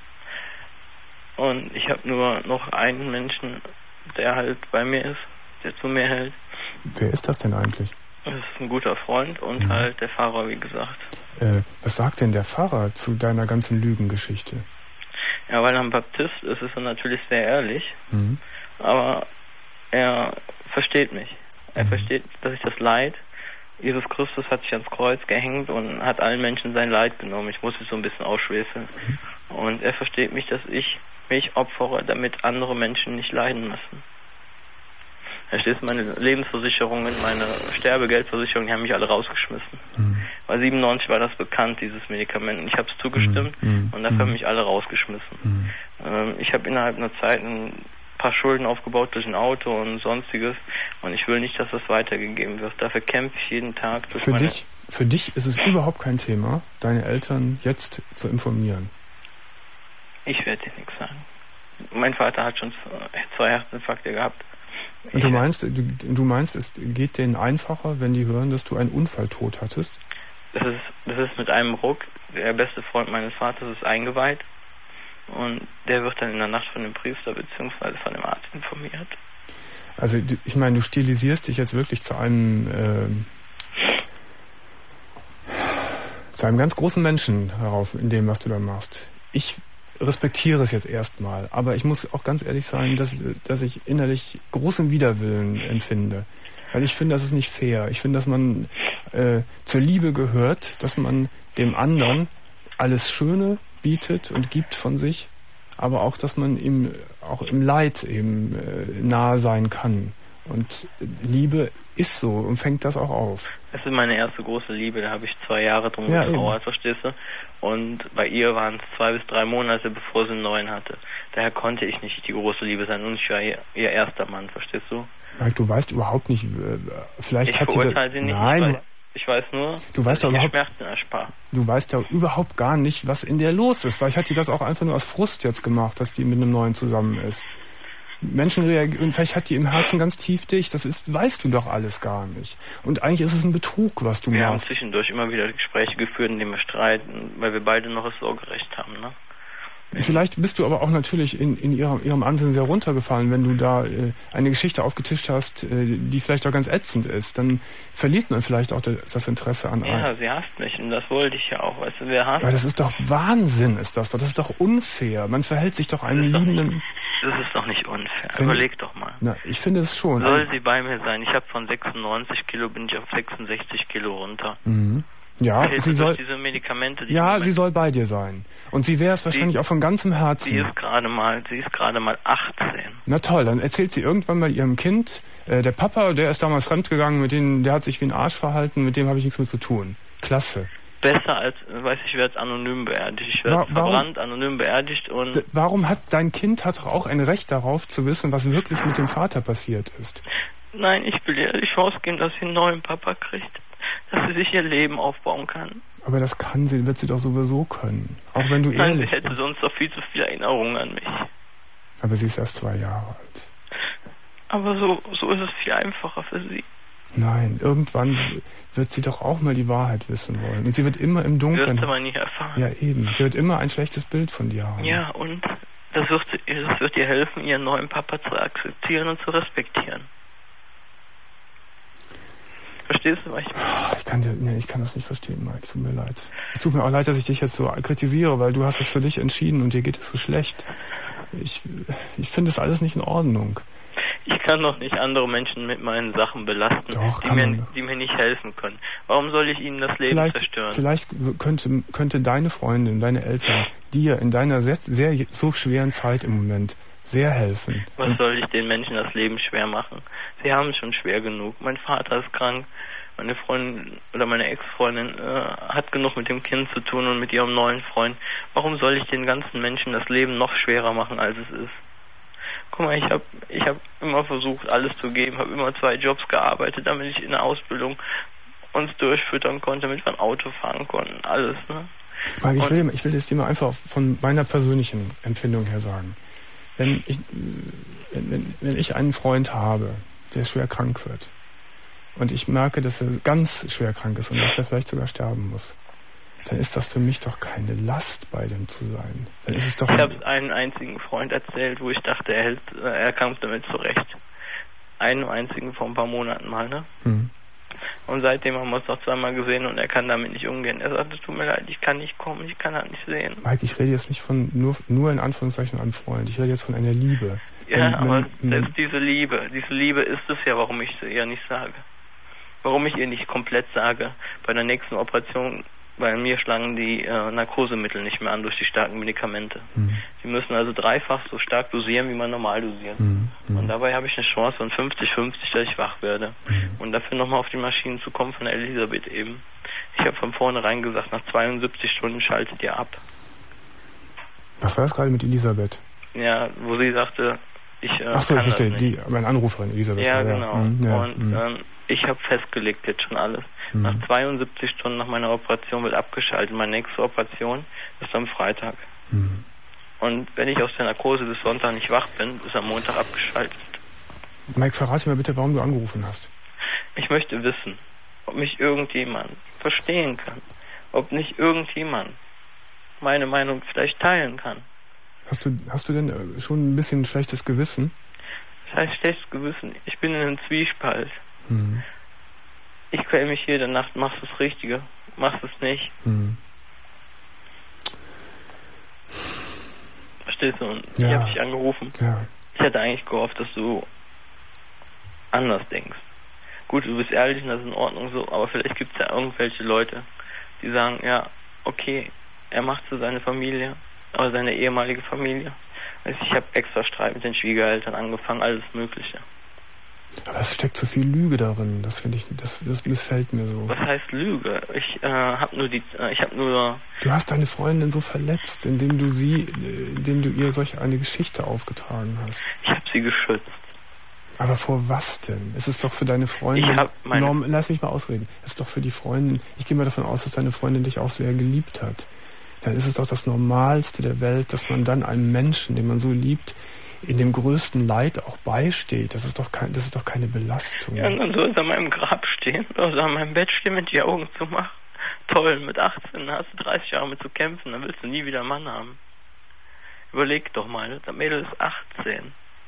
Und ich habe nur noch einen Menschen, der halt bei mir ist, der zu mir hält. Wer ist das denn eigentlich? Das ist ein guter Freund und mhm. halt der Pfarrer, wie gesagt. Äh, was sagt denn der Pfarrer zu deiner ganzen Lügengeschichte? Ja, weil er ein Baptist ist, ist er natürlich sehr ehrlich. Mhm. Aber er versteht mich. Er mhm. versteht, dass ich das Leid, Jesus Christus hat sich ans Kreuz gehängt und hat allen Menschen sein Leid genommen. Ich muss es so ein bisschen ausschwefeln. Mhm. Und er versteht mich, dass ich mich opfere, damit andere Menschen nicht leiden müssen. Verstehst du, meine Lebensversicherungen, meine Sterbegeldversicherung, die haben mich alle rausgeschmissen. Mhm. Weil siebenundneunzig war das bekannt, dieses Medikament. Und ich habe es zugestimmt mhm. und dafür mhm. haben mich alle rausgeschmissen. Mhm. Ähm, ich habe innerhalb einer Zeit ein paar Schulden aufgebaut durch ein Auto und sonstiges. Und ich will nicht, dass das weitergegeben wird. Dafür kämpfe ich jeden Tag. Durch für, meine dich, für dich ist es überhaupt kein Thema, deine Eltern jetzt zu informieren? Ich werde dir nichts sagen. Mein Vater hat schon zwei Herzinfarkte gehabt. Und du meinst, du, du meinst, es geht denen einfacher, wenn die hören, dass du einen Unfalltod hattest? Das ist, das ist mit einem Ruck. Der beste Freund meines Vaters ist eingeweiht. Und der wird dann in der Nacht von dem Priester bzw. von dem Arzt informiert. Also ich meine, du stilisierst dich jetzt wirklich zu einem äh, zu einem ganz großen Menschen herauf in dem, was du da machst. Ich respektiere es jetzt erstmal, aber ich muss auch ganz ehrlich sein, dass, dass ich innerlich großen Widerwillen empfinde. Weil ich finde, das ist nicht fair. Ich finde, dass man äh, zur Liebe gehört, dass man dem anderen alles Schöne bietet und gibt von sich, aber auch, dass man ihm auch im Leid eben äh, nahe sein kann. Und Liebe ist so und fängt das auch auf. Das ist meine erste große Liebe, da habe ich zwei Jahre drum ja, getrauert, verstehst du? Und bei ihr waren es zwei bis drei Monate, bevor sie einen neuen hatte. Daher konnte ich nicht die große Liebe sein und ich war ihr, ihr erster Mann, verstehst du? Mike, du weißt überhaupt nicht, vielleicht ich hat verurteile sie nicht. Nein, weil, Ich weiß nur, du weißt dass ich mir Schmerzen erspare. Du weißt ja überhaupt gar nicht, was in der los ist. Vielleicht hat die das auch einfach nur aus Frust jetzt gemacht, dass die mit einem Neuen zusammen ist. Menschen reagieren, vielleicht hat die im Herzen ganz tief dich, das ist, weißt du doch alles gar nicht. Und eigentlich ist es ein Betrug, was du wir machst. Wir haben zwischendurch immer wieder Gespräche geführt, in denen wir streiten, weil wir beide noch das Sorgerecht haben, ne? Vielleicht bist du aber auch natürlich in, in ihrem, ihrem Ansehen sehr runtergefallen, wenn du da äh, eine Geschichte aufgetischt hast, äh, die vielleicht auch ganz ätzend ist. Dann verliert man vielleicht auch das, das Interesse an einem. Ja, sie hasst mich und das wollte ich ja auch. Weißt du, wer hasst? Aber das ist doch Wahnsinn, ist das doch. Das ist doch unfair. Man verhält sich doch einem das liebenden... Nicht, das ist doch nicht unfair. Find, Überleg doch mal. Na, ich finde es schon. Soll sie bei mir sein? Ich habe von sechsundneunzig Kilo bin ich auf sechsundsechzig Kilo runter. Mhm. Ja, sie soll, diese Medikamente, die ja, sie soll bei dir sein. Und sie wäre es wahrscheinlich auch von ganzem Herzen. Sie ist gerade mal, sie ist gerade mal achtzehn. Na toll, dann erzählt sie irgendwann mal ihrem Kind, äh, der Papa, der ist damals fremdgegangen, mit denen, der hat sich wie ein Arsch verhalten, mit dem habe ich nichts mehr zu tun. Klasse. Besser als, weiß ich, werde anonym beerdigt. Ich werde verbrannt, anonym beerdigt und... D- warum hat dein Kind hat doch auch ein Recht darauf zu wissen, was wirklich mit dem Vater passiert ist? Nein, ich will ihr die Chance geben, dass sie einen neuen Papa kriegt. Dass sie sich ihr Leben aufbauen kann. Aber das kann sie, wird sie doch sowieso können. Auch wenn du Nein, ehrlich sie hätte bist. sonst doch viel zu viele Erinnerungen an mich. Aber sie ist erst zwei Jahre alt. Aber so, so ist es viel einfacher für sie. Nein, irgendwann wird sie doch auch mal die Wahrheit wissen wollen. Und sie wird immer im Dunkeln... Wirst du aber nie erfahren. Ja, eben. Sie wird immer ein schlechtes Bild von dir haben. Ja, und das wird, das wird ihr helfen, ihren neuen Papa zu akzeptieren und zu respektieren. Verstehst du, was ich meine? Ich kann, dir, nee, ich kann das nicht verstehen, Mike. Tut mir leid. Es tut mir auch leid, dass ich dich jetzt so kritisiere, weil du hast es für dich entschieden und dir geht es so schlecht. Ich, ich finde das alles nicht in Ordnung. Ich kann doch nicht andere Menschen mit meinen Sachen belasten, doch, die, mir, die mir nicht helfen können. Warum soll ich ihnen das Leben vielleicht, zerstören? Vielleicht könnte, könnte deine Freundin, deine Eltern dir in deiner sehr, sehr so schweren Zeit im Moment sehr helfen. Was und soll ich den Menschen das Leben schwer machen? Sie haben es schon schwer genug. Mein Vater ist krank, meine Freundin oder meine Ex-Freundin äh, hat genug mit dem Kind zu tun und mit ihrem neuen Freund. Warum soll ich den ganzen Menschen das Leben noch schwerer machen, als es ist? Guck mal, ich habe ich hab immer versucht, alles zu geben, habe immer zwei Jobs gearbeitet, damit ich in der Ausbildung uns durchfüttern konnte, damit wir ein Auto fahren konnten, alles. Ne? Marc, ich will, ich will jetzt dir mal einfach von meiner persönlichen Empfindung her sagen. Wenn ich, wenn, wenn ich einen Freund habe, der schwer krank wird und ich merke, dass er ganz schwer krank ist und dass er vielleicht sogar sterben muss, dann ist das für mich doch keine Last, bei dem zu sein. Dann ist es doch ich habe es einen einzigen Freund erzählt, wo ich dachte, er, hält, er kam damit zurecht. Einen einzigen vor ein paar Monaten mal, ne? Mhm. Und seitdem haben wir uns noch zweimal gesehen und er kann damit nicht umgehen. Er sagte, tut mir leid, ich kann nicht kommen, ich kann das nicht sehen. Mike, ich rede jetzt nicht von nur, nur in Anführungszeichen einem Freund. Ich rede jetzt von einer Liebe. Ja, wenn, aber wenn, selbst diese Liebe, diese Liebe ist es ja, warum ich sie ihr nicht sage. Warum ich ihr nicht komplett sage, bei der nächsten Operation, bei mir schlagen die äh, Narkosemittel nicht mehr an durch die starken Medikamente. Mhm. Sie müssen also dreifach so stark dosieren, wie man normal dosiert. Mhm. Und dabei habe ich eine Chance von fünfzig fünfzig, dass ich wach werde. Mhm. Und dafür nochmal auf die Maschinen zu kommen von der Elisabeth eben. Ich habe von vornherein gesagt, nach zweiundsiebzig Stunden schaltet ihr ab. Was war das gerade mit Elisabeth? Ja, wo sie sagte, ich äh, Ach so, kann ich verstehe, das die, meine Anruferin Elisabeth. Ja, ja, genau. Mhm, ja, und mhm. ähm, ich habe festgelegt jetzt schon alles. Mhm. Nach zweiundsiebzig Stunden nach meiner Operation wird abgeschaltet. Meine nächste Operation ist am Freitag. Mhm. Und wenn ich aus der Narkose bis Sonntag nicht wach bin, ist am Montag abgeschaltet. Mike, verrate mir bitte, warum du angerufen hast. Ich möchte wissen, ob mich irgendjemand verstehen kann. Ob nicht irgendjemand meine Meinung vielleicht teilen kann. Hast du, hast du denn schon ein bisschen schlechtes Gewissen? Das heißt schlechtes Gewissen. Ich bin in einem Zwiespalt. Mhm. Ich quäle mich jede Nacht, machst du das Richtige, machst du es nicht. Mhm. Verstehst du? Und ja. Ich habe dich angerufen. Ja. Ich hatte eigentlich gehofft, dass du anders denkst. Gut, du bist ehrlich und das ist in Ordnung so, aber vielleicht gibt es ja irgendwelche Leute, die sagen, ja, okay, er macht so seine Familie, aber seine ehemalige Familie. Also ich habe extra Streit mit den Schwiegereltern angefangen, alles Mögliche. Aber es steckt so viel Lüge darin, das finde ich, das, das missfällt mir so. Was heißt Lüge? Ich äh, habe nur die, äh, ich habe nur... Du hast deine Freundin so verletzt, indem du sie, indem du ihr solch eine Geschichte aufgetragen hast. Ich habe sie geschützt. Aber vor was denn? Es ist doch für deine Freundin... Ich hab meine Norm, lass mich mal ausreden. Es ist doch für die Freundin... Ich gehe mal davon aus, dass deine Freundin dich auch sehr geliebt hat. Dann ist es doch das Normalste der Welt, dass man dann einem Menschen, den man so liebt, in dem größten Leid auch beisteht. Das ist doch kein, das ist doch keine Belastung. Ja, und dann soll es an meinem Grab stehen, oder an meinem Bett stehen, mit die Augen zu machen. Toll, mit achtzehn hast du dreißig Jahre mit zu kämpfen, dann willst du nie wieder einen Mann haben. Überleg doch mal, das Mädel ist achtzehn.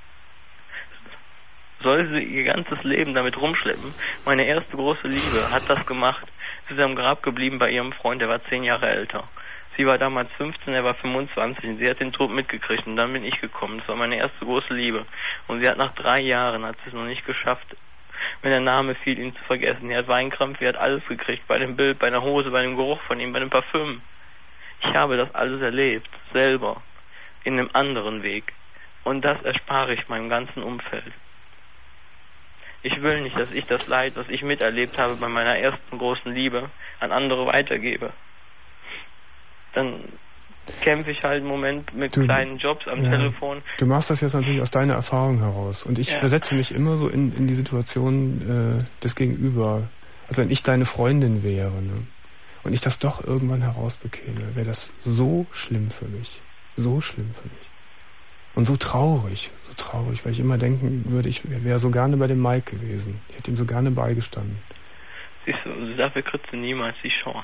Soll sie ihr ganzes Leben damit rumschleppen? Meine erste große Liebe hat das gemacht. Sie ist am Grab geblieben bei ihrem Freund, der war zehn Jahre älter. Sie war damals fünfzehn, er war fünfundzwanzig und sie hat den Tod mitgekriegt und dann bin ich gekommen. Das war meine erste große Liebe. Und sie hat nach drei Jahren, hat sie es noch nicht geschafft, wenn der Name fiel, ihn zu vergessen. Sie hat Weinkrampf, sie hat alles gekriegt, bei dem Bild, bei der Hose, bei dem Geruch von ihm, bei dem Parfüm. Ich habe das alles erlebt, selber, in einem anderen Weg. Und das erspare ich meinem ganzen Umfeld. Ich will nicht, dass ich das Leid, was ich miterlebt habe bei meiner ersten großen Liebe, an andere weitergebe. Dann kämpfe ich halt im Moment mit du, kleinen Jobs am ja, Telefon. Du machst das jetzt natürlich aus deiner Erfahrung heraus. Und ich ja. versetze mich immer so in, in die Situation äh, des Gegenüber. Also wenn ich deine Freundin wäre, ne, und ich das doch irgendwann herausbekäme, wäre das so schlimm für mich. So schlimm für mich. Und so traurig, so traurig, weil ich immer denken würde, ich wäre so gerne bei dem Mike gewesen. Ich hätte ihm so gerne beigestanden. Siehst du, dafür kriegst du niemals die Chance.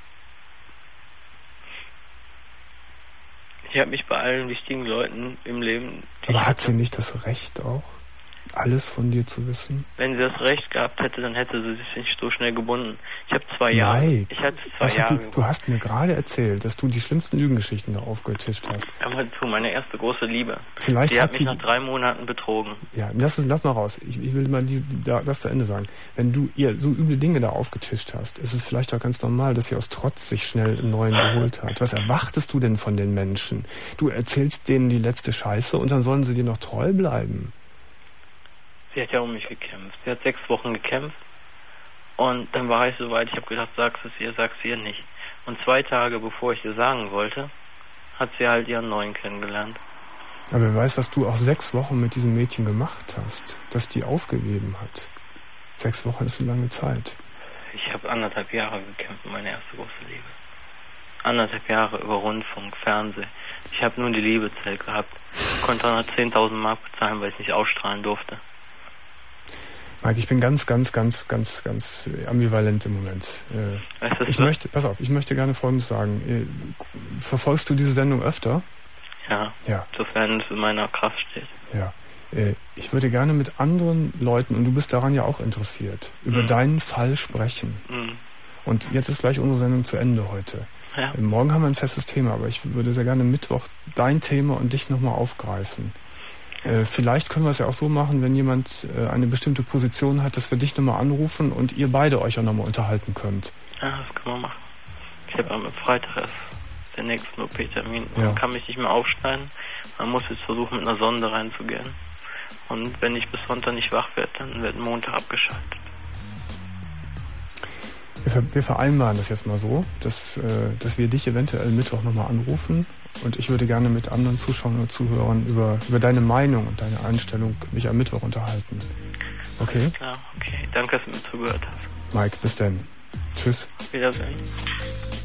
Ich habe mich bei allen wichtigen Leuten im Leben... Aber hat sie nicht das Recht auch, alles von dir zu wissen? Wenn sie das Recht gehabt hätte, dann hätte sie sich nicht so schnell gebunden. Ich habe zwei Jahre... Nein, ich hatte zwei was Jahre... Du, du hast mir gerade erzählt, dass du die schlimmsten Lügengeschichten da aufgetischt hast. Aber du, meine erste große Liebe. Vielleicht die hat hat mich sie nach drei Monaten betrogen. Ja, lass, lass mal raus. Ich, ich will mal die, da, das zu Ende sagen. Wenn du ihr so üble Dinge da aufgetischt hast, ist es vielleicht auch ganz normal, dass sie aus Trotz sich schnell einen neuen geholt hat. Was erwartest du denn von den Menschen? Du erzählst denen die letzte Scheiße und dann sollen sie dir noch treu bleiben. Sie hat ja um mich gekämpft. Sie hat sechs Wochen gekämpft und dann war ich soweit, ich habe gedacht, sagst es ihr, sag's ihr nicht. Und zwei Tage bevor ich ihr sagen wollte, hat sie halt ihren neuen kennengelernt. Aber wer weiß, was du auch sechs Wochen mit diesem Mädchen gemacht hast, dass die aufgegeben hat. Sechs Wochen ist eine lange Zeit. Ich habe anderthalb Jahre gekämpft, meine erste große Liebe. Anderthalb Jahre über Rundfunk, Fernsehen. Ich habe nur die Liebe zählt gehabt. Ich konnte dreihundertzehntausend Mark bezahlen, weil ich nicht ausstrahlen durfte. Mike, ich bin ganz, ganz, ganz, ganz, ganz ambivalent im Moment. Äh, weißt du, ich so? möchte, pass auf, ich möchte gerne Folgendes sagen. Äh, verfolgst du diese Sendung öfter? Ja, ja. Sofern es in meiner Kraft steht. Ja. Äh, ich würde gerne mit anderen Leuten, und du bist daran ja auch interessiert, über mhm. deinen Fall sprechen. Mhm. Und jetzt ist gleich unsere Sendung zu Ende heute. Ja. Äh, morgen haben wir ein festes Thema, aber ich würde sehr gerne Mittwoch dein Thema und dich nochmal aufgreifen. Äh, vielleicht können wir es ja auch so machen, wenn jemand äh, eine bestimmte Position hat, dass wir dich nochmal anrufen und ihr beide euch auch nochmal unterhalten könnt. Ja, das können wir machen. Ich habe am Freitag erst den nächsten O P-Termin. Man ja. kann mich nicht mehr aufschneiden. Man muss jetzt versuchen, mit einer Sonde reinzugehen. Und wenn ich bis Sonntag nicht wach werde, dann wird Montag abgeschaltet. Wir, ver- wir vereinbaren das jetzt mal so, dass, äh, dass wir dich eventuell Mittwoch nochmal anrufen. Und ich würde gerne mit anderen Zuschauern und Zuhörern über, über deine Meinung und deine Einstellung mich am Mittwoch unterhalten. Okay? Klar, okay. Danke, dass du mir zugehört hast. Mike, bis dann. Tschüss. Auf Wiedersehen.